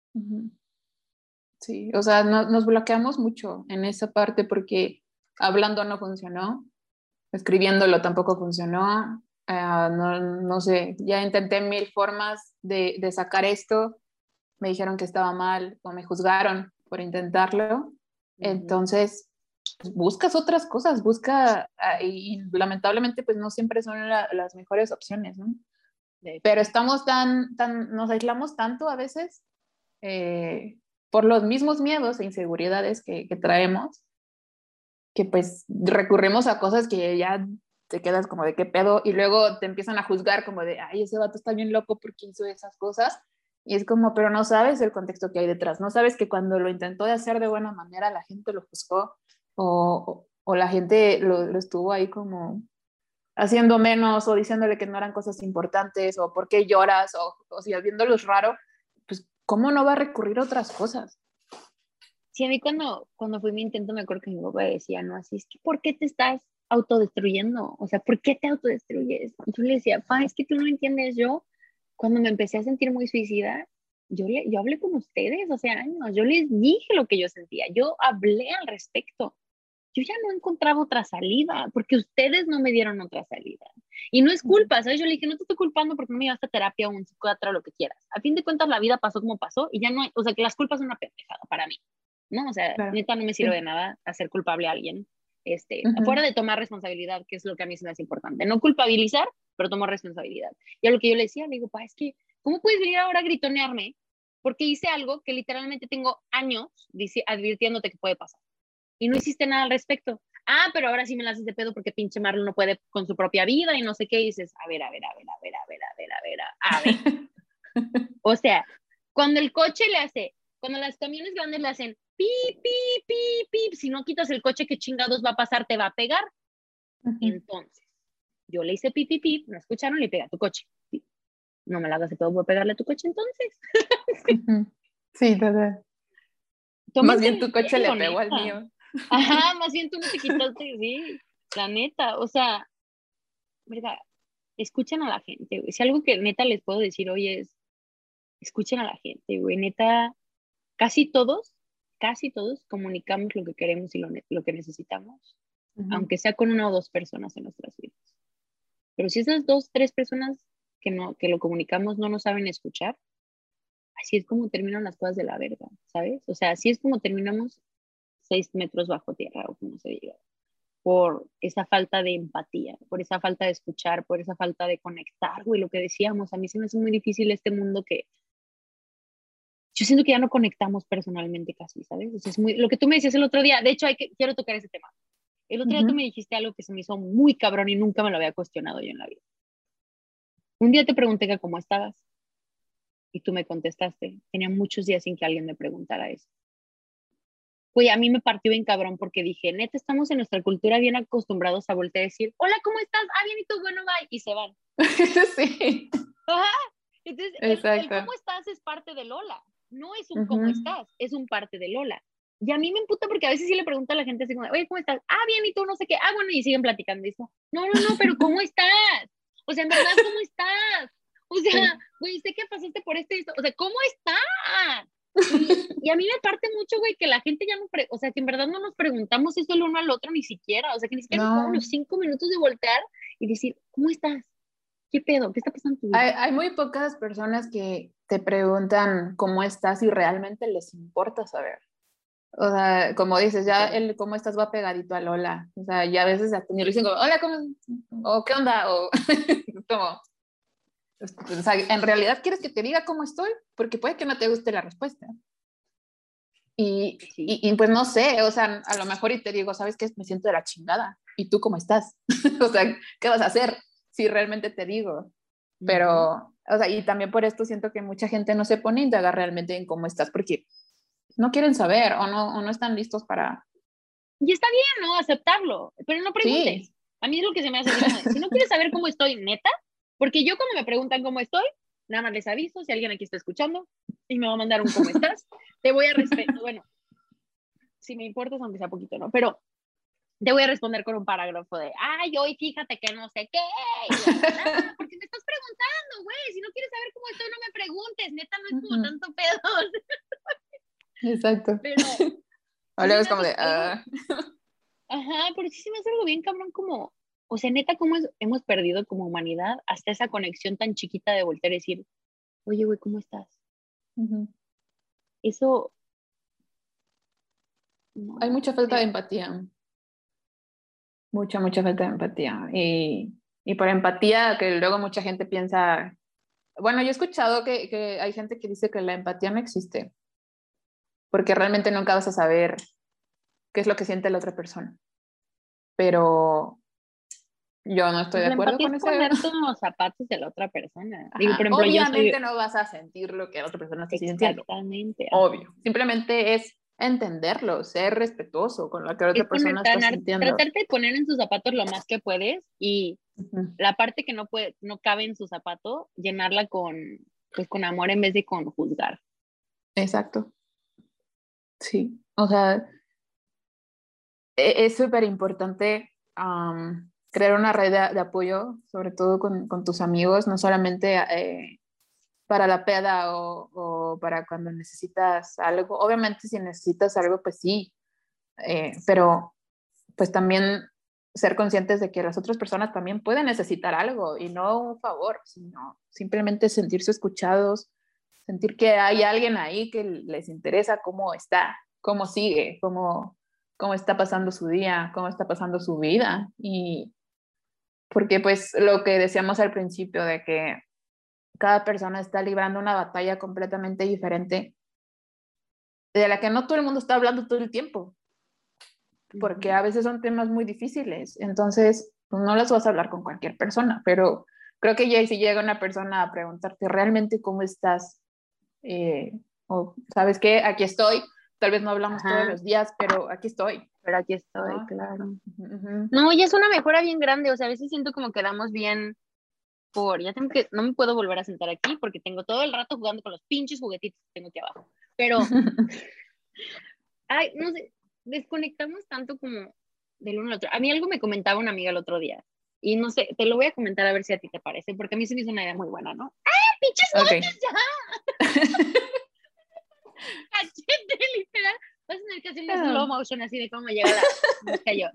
Sí, o sea, nos bloqueamos mucho en esa parte porque hablando no funcionó, escribiéndolo tampoco funcionó, no sé, ya intenté mil formas de sacar esto, me dijeron que estaba mal o me juzgaron por intentarlo, entonces pues, buscas otras cosas, y lamentablemente pues no siempre son las mejores opciones, ¿no? Pero estamos nos aislamos tanto a veces por los mismos miedos e inseguridades que traemos, que pues recurrimos a cosas que ya te quedas como de qué pedo y luego te empiezan a juzgar como de, ay, ese vato está bien loco porque hizo esas cosas. Y es como, pero no sabes el contexto que hay detrás, no sabes que cuando lo intentó de hacer de buena manera la gente lo juzgó o la gente lo estuvo ahí como haciendo menos o diciéndole que no eran cosas importantes o por qué lloras o si viéndolos raro, pues ¿cómo no va a recurrir a otras cosas? Sí, a mí cuando fue mi intento me acuerdo que mi papá decía, no, así es que ¿por qué te estás autodestruyendo? O sea, ¿por qué te autodestruyes? Y yo le decía, pa, es que tú no entiendes, yo cuando me empecé a sentir muy suicida, yo hablé con ustedes hace años, yo les dije lo que yo sentía, yo hablé al respecto. Yo ya no encontraba otra salida, porque ustedes no me dieron otra salida. Y no es culpa, ¿sabes? Yo le dije, no te estoy culpando porque no me llevaste a terapia o un psiquiatra o lo que quieras. A fin de cuentas, la vida pasó como pasó y ya no hay, o sea, que las culpas son una pendejada para mí, ¿no? O sea, Claro. neta no me sirve de Sí. nada hacer culpable a alguien, fuera de tomar responsabilidad, que es lo que a mí se me hace importante. No culpabilizar, pero tomar responsabilidad. Y a lo que yo le decía, le digo, pa, es que, ¿cómo puedes venir ahora a gritonearme? Porque hice algo que literalmente tengo años advirtiéndote que puede pasar y no hiciste nada al respecto. Ah, pero ahora sí me la haces de pedo porque pinche Marlon no puede con su propia vida y no sé qué. Y dices, a ver, a ver, a ver, a ver, a ver, a ver, a ver, a ver. O sea, cuando el coche le hace, cuando las camiones grandes le hacen pi, pi, pi, pi, si no quitas el coche, ¿qué chingados va a pasar? ¿Te va a pegar? Entonces, yo le hice pi, pi, pi, no escucharon, le pega a tu coche. No me la hagas de pedo, voy a pegarle a tu coche entonces. Sí, total. Más Tómenselo bien en tu coche le serio, pegó al neta. mío. Ajá, más bien tú no te quitaste, sí, la neta, o sea, verga, escuchen a la gente, güey. Si algo que neta les puedo decir hoy es, escuchen a la gente, güey. Neta, casi todos comunicamos lo que queremos y lo que necesitamos, aunque sea con una o dos personas en nuestras vidas. Pero si esas dos, tres personas que lo comunicamos no nos saben escuchar, así es como terminan las cosas de la verga, ¿sabes? O sea, así es como terminamos 6 metros bajo tierra o como se diga, por esa falta de empatía, por esa falta de escuchar, por esa falta de conectar, güey, lo que decíamos, a mí se me hace muy difícil este mundo que yo siento que ya no conectamos personalmente casi, ¿sabes? O sea, es muy, lo que tú me decías el otro día, de hecho, quiero tocar ese tema. El otro día tú me dijiste algo que se me hizo muy cabrón y nunca me lo había cuestionado yo en la vida. Un día te pregunté que cómo estabas y tú me contestaste. Tenía muchos días sin que alguien me preguntara eso. Güey, a mí me partió bien cabrón porque dije, neta, estamos en nuestra cultura bien acostumbrados a voltear a decir, hola, ¿cómo estás? Ah, bien, y tú, bueno, bye, y se van. Sí, Ajá. Entonces, el exacto. cómo estás es parte de Lola, no es un cómo estás, es un parte de Lola. Y a mí me emputa porque a veces sí le pregunto a la gente así como, oye, ¿cómo estás? Ah, bien, y tú, no sé qué. Ah, bueno, y siguen platicando. Y digo, no, no, no, pero ¿cómo estás? O sea, en verdad, ¿cómo estás? O sea, güey, sé que pasaste por esto y esto. O sea, ¿cómo estás? Y a mí me parte mucho, güey, que la gente ya no, o sea, que en verdad no nos preguntamos eso el uno al otro ni siquiera. O sea, que ni siquiera nos tomamos No, los 5 minutos de voltear y decir, ¿cómo estás? ¿Qué pedo? ¿Qué está pasando en tu vida? Hay muy pocas personas que te preguntan cómo estás y realmente les importa saber. O sea, como dices, ya el cómo estás va pegadito al hola. O sea, ya a veces hasta ni lo dicen como, hola, ¿cómo? O ¿qué onda? O como, o sea, en realidad quieres que te diga cómo estoy, porque puede que no te guste la respuesta. Sí. Y pues no sé, o sea, a lo mejor y te digo, ¿sabes qué? Me siento de la chingada. ¿Y tú cómo estás? O sea, ¿qué vas a hacer si realmente te digo? Pero, o sea, y también por esto siento que mucha gente no se pone a indagar realmente en cómo estás, porque no quieren saber o no están listos para... Y está bien, ¿no? Aceptarlo, pero no preguntes. Sí. A mí es lo que se me hace así como de, si no quieres saber cómo estoy, neta, porque yo cuando me preguntan cómo estoy, nada más les aviso, si alguien aquí está escuchando y me va a mandar un cómo estás, te voy a respetar, bueno, si me importas, aunque sea poquito, ¿no? Pero te voy a responder con un parágrafo de, ay, hoy fíjate que no sé qué, porque me estás preguntando, güey, si no quieres saber cómo estoy, no me preguntes, neta, no es como tanto pedo. Exacto. Pero O sí luego se es me como hace de, algo, ajá, pero sí se me hace algo bien cabrón como, o sea, neta, cómo hemos perdido como humanidad hasta esa conexión tan chiquita de voltear y decir, oye, güey, ¿cómo estás? Eso, hay no, mucha falta de pero, empatía, mucha falta de empatía. Y por empatía, que luego mucha gente piensa, bueno, yo he escuchado que hay gente que dice que la empatía no existe, porque realmente nunca vas a saber qué es lo que siente la otra persona. Pero yo no estoy pues de la acuerdo empatía es con ese. ponerte en los zapatos de la otra persona. Digo, por Ajá. ejemplo, yo soy, Obviamente no vas a sentir lo que la otra persona está sintiendo, exactamente, ajá. obvio. Simplemente es entenderlo, ser respetuoso con lo que la Es otra persona está sintiendo. tratarte de poner en sus zapatos lo más que puedes y Ujú. la parte que no puede, no cabe en su zapato, llenarla con, pues con amor en vez de con juzgar. Exacto, sí. O sea, es súper importante crear una red de apoyo, sobre todo con tus amigos, no solamente para la peda o para cuando necesitas algo. Obviamente si necesitas algo, pues sí, pero pues también ser conscientes de que las otras personas también pueden necesitar algo y no un favor, sino simplemente sentirse escuchados, sentir que hay alguien ahí que les interesa cómo está, cómo sigue, cómo está pasando su día, cómo está pasando su vida. Y porque pues lo que decíamos al principio de que cada persona está librando una batalla completamente diferente, de la que no todo el mundo está hablando todo el tiempo, porque Ujú. a veces son temas muy difíciles, entonces pues, no las vas a hablar con cualquier persona, pero creo que ya si llega una persona a preguntarte realmente cómo estás, eh, o sabes qué, aquí estoy, tal vez no hablamos todos Ajá, los días, pero aquí estoy, pero aquí estoy, ¿no? claro. Uh -huh. No, ya es una mejora bien grande, o sea, a veces siento como que damos bien por, ya tengo que, no me puedo volver a sentar aquí porque tengo todo el rato jugando con los pinches juguetitos que tengo aquí abajo, pero, ay, no sé, desconectamos tanto como del uno al otro. A mí algo me comentaba una amiga el otro día, y no sé, te lo voy a comentar a ver si a ti te parece, porque a mí se me hizo una idea muy buena, ¿no? ¡Ah, pinches Ok. juguetes ya! Cachete, literal. Vas a tener que hacerle slow motion así de cómo llega la mosca yo.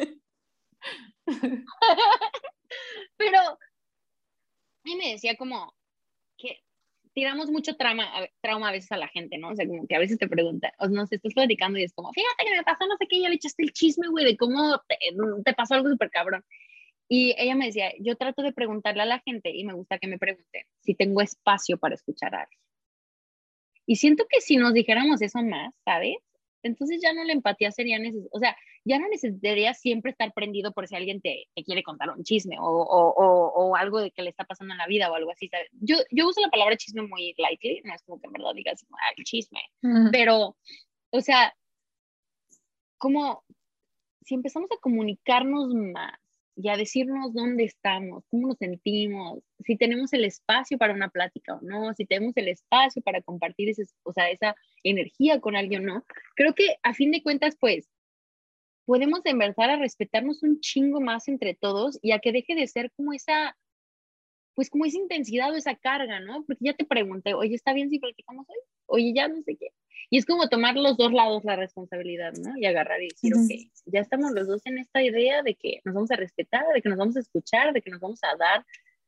Pero a mí me decía como que tiramos mucho trauma a veces a la gente, ¿no? O sea, como que a veces te preguntan, o no sé, estás platicando y es como, fíjate que me pasó no sé qué, y ya le echaste el chisme, güey, de cómo te pasó algo súper cabrón. Y ella me decía, yo trato de preguntarle a la gente y me gusta que me pregunten si tengo espacio para escuchar a alguien. Y siento que si nos dijéramos eso más, ¿sabes? Entonces ya no la empatía sería necesaria, o sea, ya no necesitarías siempre estar prendido por si alguien te quiere contar un chisme o algo de que le está pasando en la vida o algo así, ¿sabes? Yo uso la palabra chisme muy lightly, no es como que en verdad digas, ah, el chisme, pero, o sea, como si empezamos a comunicarnos más y a decirnos dónde estamos, cómo nos sentimos, si tenemos el espacio para una plática o no, si tenemos el espacio para compartir o sea, esa energía con alguien o no, creo que a fin de cuentas, pues, podemos empezar a respetarnos un chingo más entre todos y a que deje de ser como esa, pues como esa intensidad o esa carga, ¿no? Porque ya te pregunté, oye, ¿está bien si platicamos hoy? Oye, ya no sé qué. Y es como tomar los dos lados la responsabilidad, ¿no? Y agarrar y decir, ok, ya estamos los dos en esta idea de que nos vamos a respetar, de que nos vamos a escuchar, de que nos vamos a dar.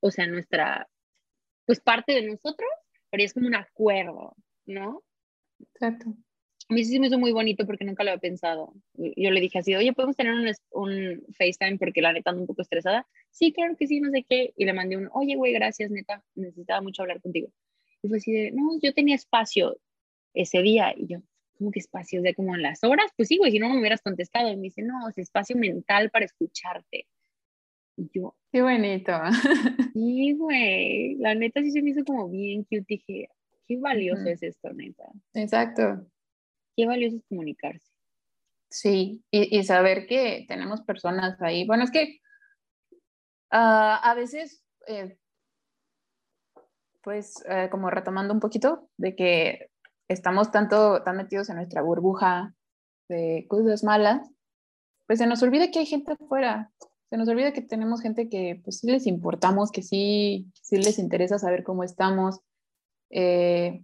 o sea, nuestra, pues parte de nosotros, pero es como un acuerdo, ¿no? Exacto. A mí sí me hizo muy bonito porque nunca lo había pensado. Yo le dije así, oye, ¿podemos tener un FaceTime? Porque la neta ando un poco estresada. Sí, claro que sí, no sé qué. Y le mandé un, oye, güey, gracias, neta, necesitaba mucho hablar contigo. Y fue así de, no, yo tenía espacio ese día. Y yo, ¿cómo que espacio? O sea, como en las horas. Pues sí, güey, si no, no me hubieras contestado. Y me dice, no, es espacio mental para escucharte. Y yo, Qué bonito. sí, güey, la neta sí se me hizo como bien cute. Dije, qué valioso Ujú. es esto, neta. Exacto. Qué valioso es comunicarse. Sí, y saber que tenemos personas ahí. Bueno, es que a veces, pues, como retomando un poquito, de que estamos tan metidos en nuestra burbuja de cosas malas, pues se nos olvida que hay gente afuera, se nos olvida que tenemos gente que pues sí les importamos, que sí les interesa saber cómo estamos, eh,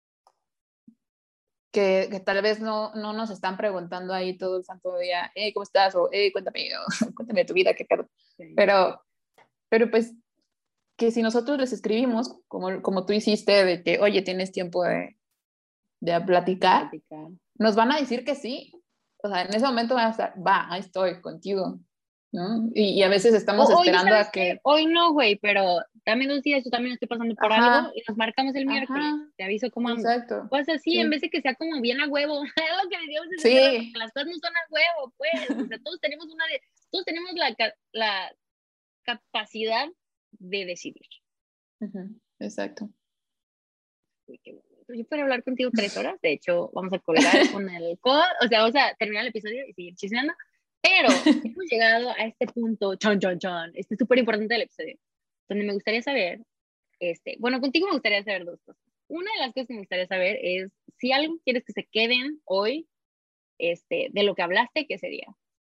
que tal vez no nos están preguntando ahí todo el santo día, hey, ¿cómo estás? O hey, cuéntame, o, cuéntame de tu vida, qué pedo. Sí. Pero, pero pues que si nosotros les escribimos, como tú hiciste, de que, oye, tienes tiempo de De platicar, platicar. nos van a decir que sí. O sea, en ese momento van a estar, va, ahí estoy contigo, ¿no? Y a veces estamos Oye, esperando ¿sabes a qué? que, Hoy no, güey, pero dame 2 días, yo también estoy pasando por algo ajá, y nos marcamos el miércoles. ajá, Te aviso cómo ando. exacto, Pues así, en vez sí, de que sea como bien a huevo. Es lo que decíamos desde hace rato, sí, que las cosas no son a huevo, pues. O sea, todos tenemos la capacidad de decidir. ujú, exacto. Uy, qué bonito. Yo podría hablar contigo 3 horas. De hecho, vamos a colgar con el code. O sea, vamos a terminar el episodio y seguir chismeando. Pero hemos llegado a este punto, chon, chon, chon, este súper importante del episodio, donde me gustaría saber, bueno, contigo me gustaría saber dos cosas. Una de las cosas que me gustaría saber es si algo quieres que se queden hoy, de lo que hablaste, ¿qué sería?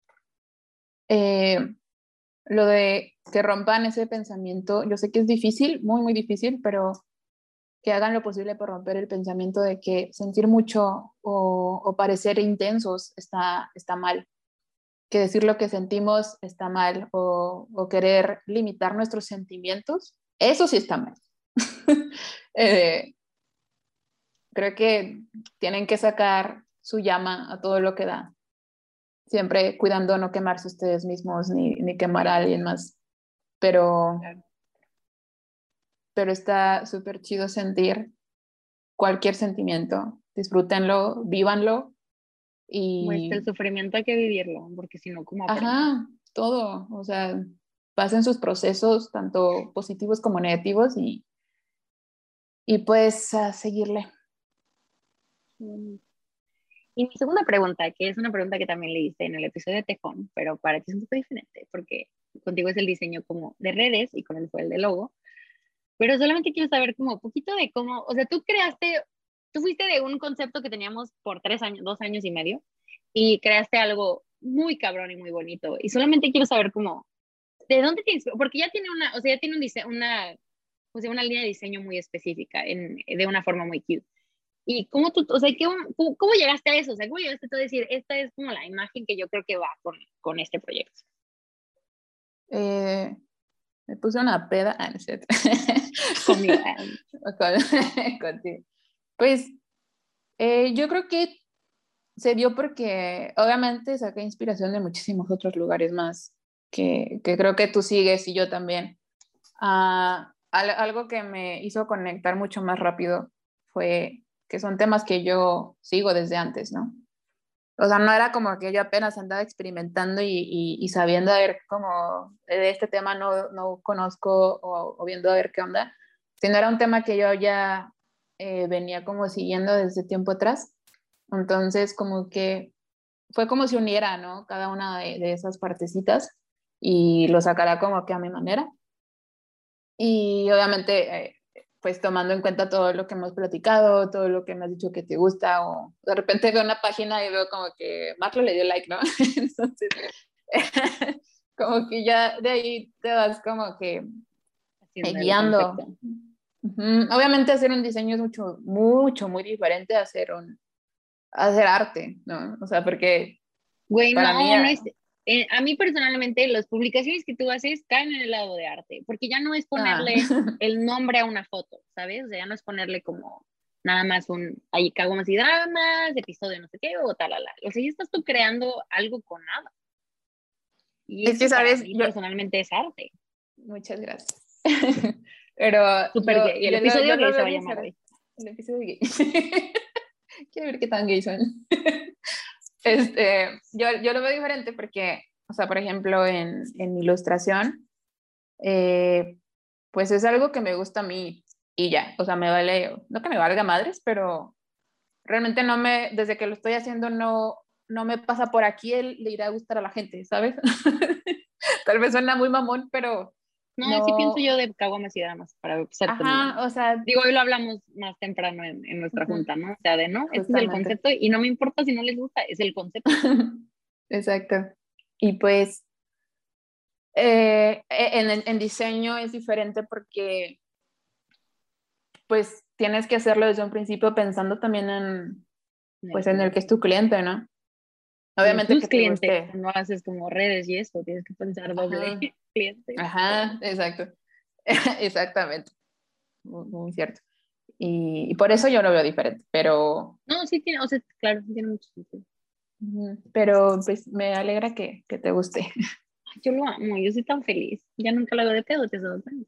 Eh, lo de que rompan ese pensamiento, yo sé que es difícil, muy, muy difícil, pero que hagan lo posible por romper el pensamiento de que sentir mucho o parecer intensos está mal, que decir lo que sentimos está mal o querer limitar nuestros sentimientos, eso sí está mal. eh, Creo que tienen que sacar su llama a todo lo que da, siempre cuidando no quemarse ustedes mismos ni quemar a Sí, alguien más, pero, claro. pero está súper chido sentir cualquier sentimiento, disfrútenlo, vívanlo Como el y, sufrimiento hay que vivirlo, porque si no, ¿cómo aprendemos? ajá, todo, o sea, pasen sus procesos, tanto positivos como negativos, y pues a seguirle. Mm. Y mi segunda pregunta, que es una pregunta que también le hice en el episodio de Tejón, pero para ti es un poco diferente, porque contigo es el diseño como de redes y con él fue el de logo, pero solamente quiero saber como un poquito de cómo, o sea, tú fuiste de un concepto que teníamos por 3 años, 2 años y medio, y creaste algo muy cabrón y muy bonito, y solamente quiero saber cómo, ¿de dónde tienes? Porque ya tiene o sea, ya tiene o sea, una línea de diseño muy específica, de una forma muy cute. ¿Y cómo tú, o sea, cómo llegaste a eso? O sea, ¿cómo llegaste tú a decir, esta es como la imagen que yo creo que va con este proyecto? Eh, Me puse una peda, no es cierto. Conmigo. Contigo. Pues yo creo que se dio porque obviamente saqué inspiración de muchísimos otros lugares más que creo que tú sigues y yo también. Algo que me hizo conectar mucho más rápido fue que son temas que yo sigo desde antes, ¿no? O sea, no era como que yo apenas andaba experimentando y sabiendo a ver cómo de este tema no conozco o viendo a ver qué onda, sino era un tema que yo ya venía como siguiendo desde tiempo atrás. Entonces, como que fue como si uniera, ¿no? Cada una de esas partecitas y lo sacara como que a mi manera. Y obviamente, pues tomando en cuenta todo lo que hemos platicado, todo lo que me has dicho que te gusta, o de repente veo una página y veo como que Marlo le dio like, ¿no? Entonces, como que ya de ahí te vas como que Haciendo el guiando. concepto. Ujú. Obviamente hacer un diseño es mucho, mucho, muy diferente a hacer arte, ¿no? O sea, porque Güey, para mí, no, no es. a mí personalmente las publicaciones que tú haces caen en el lado de arte, porque ya no es Ah. ponerle el nombre a una foto, ¿sabes? O sea, ya no es ponerle como nada más ahí caguamas y dramas, episodio no sé qué, o tal. O sea, ya estás tú creando algo con nada. Y Es que, eso para ¿sabes? mí personalmente es arte. Muchas gracias. Pero Súper gay. El yo episodio lo gay se veo va a llamar diferente. hoy. El episodio gay. Quiero ver qué tan gay son. Yo lo veo diferente porque, o sea, por ejemplo, en ilustración, pues es algo que me gusta a mí y ya, o sea, me vale, no que me valga madres, pero realmente desde que lo estoy haciendo no me pasa por aquí el le irá a gustar a la gente, ¿sabes? Tal vez suena muy mamón, pero No, así pienso no, yo de caguamas y dramas, para serte muy ajá, honesta. o sea, Digo, hoy lo hablamos más temprano en nuestra ujú, junta, ¿no? O sea, de no, este es el justamente. concepto y no me importa si no les gusta, es el concepto. Exacto. Y pues en diseño es diferente porque pues tienes que hacerlo desde un principio pensando también En el pues en el que es tu cliente. cliente, ¿no? Y en Obviamente tus que te clientes, guste. no haces como redes y eso, tienes que pensar doble Ajá, cliente. ajá, exacto. Exactamente, muy, muy cierto. Y por eso yo lo veo diferente, No, sí tiene, o sea, claro, sí tiene mucho sentido. pero pues me alegra que te guste. Ay, yo lo amo, yo soy tan feliz. Ya nunca lo hago de pedo, te sabes.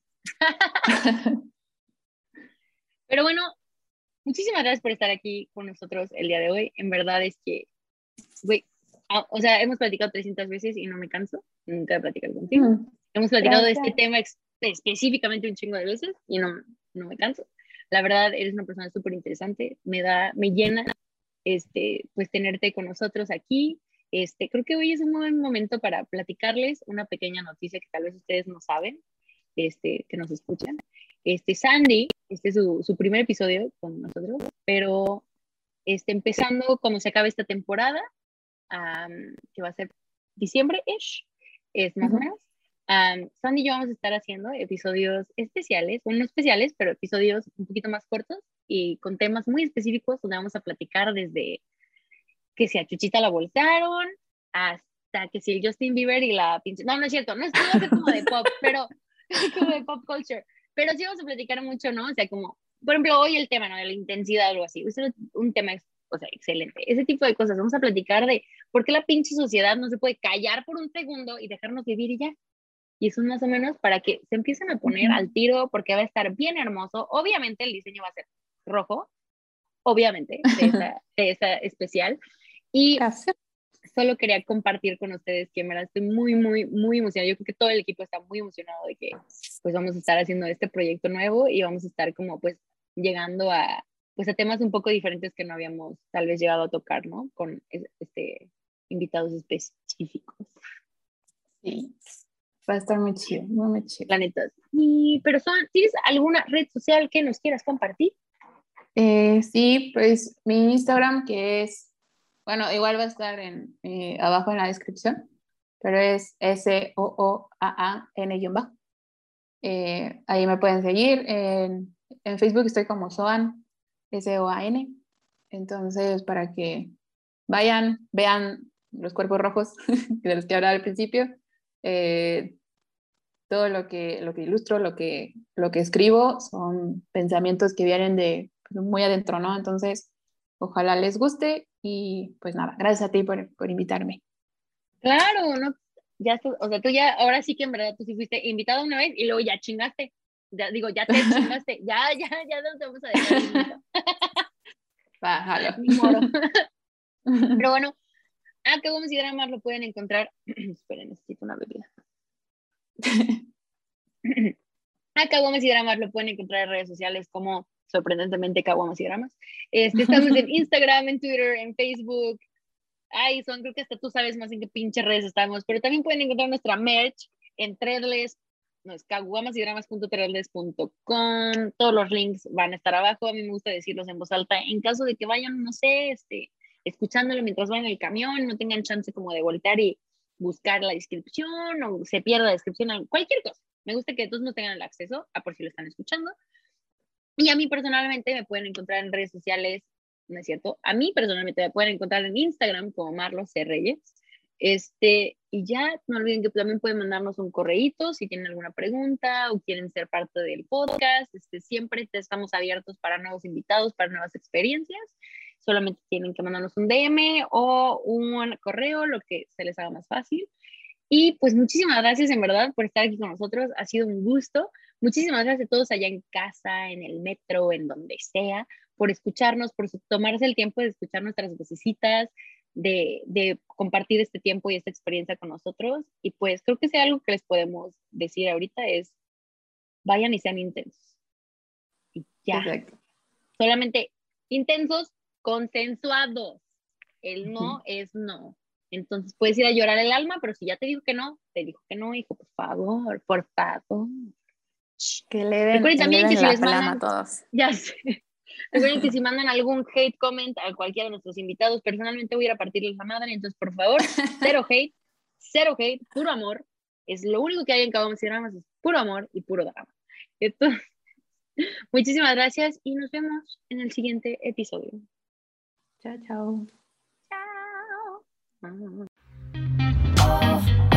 Pero bueno, muchísimas gracias por estar aquí con nosotros el día de hoy. En verdad es que, güey, o sea, hemos platicado 300 veces y no me canso nunca de platicar contigo. Hemos platicado de este Gracias. tema específicamente un chingo de veces y no me canso. La verdad, eres una persona súper interesante, me llena, pues tenerte con nosotros aquí. Creo que hoy es un buen momento para platicarles una pequeña noticia que tal vez ustedes no saben, que nos escuchan. Sandy, este es su primer episodio con nosotros, pero empezando cuando se acabe esta temporada, que va a ser diciembre-ish, es más o Ujú. menos. Sandy y yo vamos a estar haciendo episodios especiales, bueno, no especiales, pero episodios un poquito más cortos y con temas muy específicos donde vamos a platicar desde que si a Chuchita la voltearon hasta que si el Justin Bieber y la pinche... No, no es cierto, no va a ser como de pop, pero como de pop culture. Pero sí vamos a platicar mucho, ¿no? O sea, como, por ejemplo, hoy el tema, ¿no? De la intensidad o algo así. Es un tema, o sea, excelente. Ese tipo de cosas. Vamos a platicar de por qué la pinche sociedad no se puede callar por un segundo y dejarnos vivir y ya. Y eso es más o menos para que se empiecen a poner al tiro porque va a estar bien hermoso. Obviamente el diseño va a ser rojo, obviamente, de esta especial. Y Gracias. solo quería compartir con ustedes que en verdad estoy muy, muy, muy emocionada. Yo creo que todo el equipo está muy emocionado de que pues vamos a estar haciendo este proyecto nuevo y vamos a estar como pues llegando pues a temas un poco diferentes que no habíamos tal vez llegado a tocar, ¿no? Con invitados específicos. Sí, va a estar muy chido, muy, muy chido. La neta. Pero ¿tienes alguna red social que nos quieras compartir? Sí, pues mi Instagram que es, bueno, igual va a estar abajo en la descripción, pero es SOOAAN-bajo. Ahí me pueden seguir. En Facebook estoy como Soan, SOAN. Entonces, para que vayan, vean los cuerpos rojos de los que hablaba al principio, eh, todo lo que ilustro, lo que escribo, son pensamientos que vienen de pues, muy adentro, ¿no? Entonces, ojalá les guste y pues nada, gracias a ti por invitarme. Claro, no, o sea, tú ya, ahora sí que en verdad tú sí fuiste invitada una vez y luego ya chingaste. Ya, digo, ya te chingaste. Ya nos vamos a dejar ir nunca. Bájalo. Ni moro. Pero bueno, que vamos a ir a más lo pueden encontrar. Esperen, necesito una bebida. Caguamas y Dramas lo pueden encontrar en redes sociales como sorprendentemente Caguamas y Dramas. Estamos en Instagram, en Twitter, en Facebook. Ay, creo que hasta tú sabes más en qué pinche redes estamos, pero también pueden encontrar nuestra merch en Threadless, no es caguamasydramas.threadless.com. Todos los links van a estar abajo. A mí me gusta decirlos en voz alta en caso de que vayan, no sé, escuchándolo mientras van en el camión, no tengan chance como de voltear y buscar la descripción o se pierda la descripción, cualquier cosa. Me gusta que todos no tengan el acceso a por si lo están escuchando. Y a mí personalmente me pueden encontrar en redes sociales, ¿no es cierto? A mí personalmente me pueden encontrar en Instagram como Marlos C. Reyes. Y ya, no olviden que también pueden mandarnos un correíto si tienen alguna pregunta o quieren ser parte del podcast. Siempre estamos abiertos para nuevos invitados, para nuevas experiencias. Solamente tienen que mandarnos un DM o un correo, lo que se les haga más fácil. Y pues muchísimas gracias en verdad por estar aquí con nosotros. Ha sido un gusto. Muchísimas gracias a todos allá en casa, en el metro, en donde sea, por escucharnos, por tomarse el tiempo de escuchar nuestras vocecitas, de compartir este tiempo y esta experiencia con nosotros. Y pues creo que si hay algo que les podemos decir ahorita es, vayan y sean intensos. Y ya. Exacto. Solamente intensos, consensuados. El no es no. Entonces puedes ir a llorar el alma, pero si ya te dijo que no, hijo, por favor, por favor. Que le den, Recuerden también que si la les flama mandan, a todos. ya sé. Recuerden que si mandan algún hate comment a cualquiera de nuestros invitados, personalmente voy a ir a partirles la madre, entonces por favor, cero hate, puro amor. Es lo único que hay en Cabo Dramas, es puro amor y puro drama. Entonces, muchísimas gracias y nos vemos en el siguiente episodio. Chao, chao. Chao.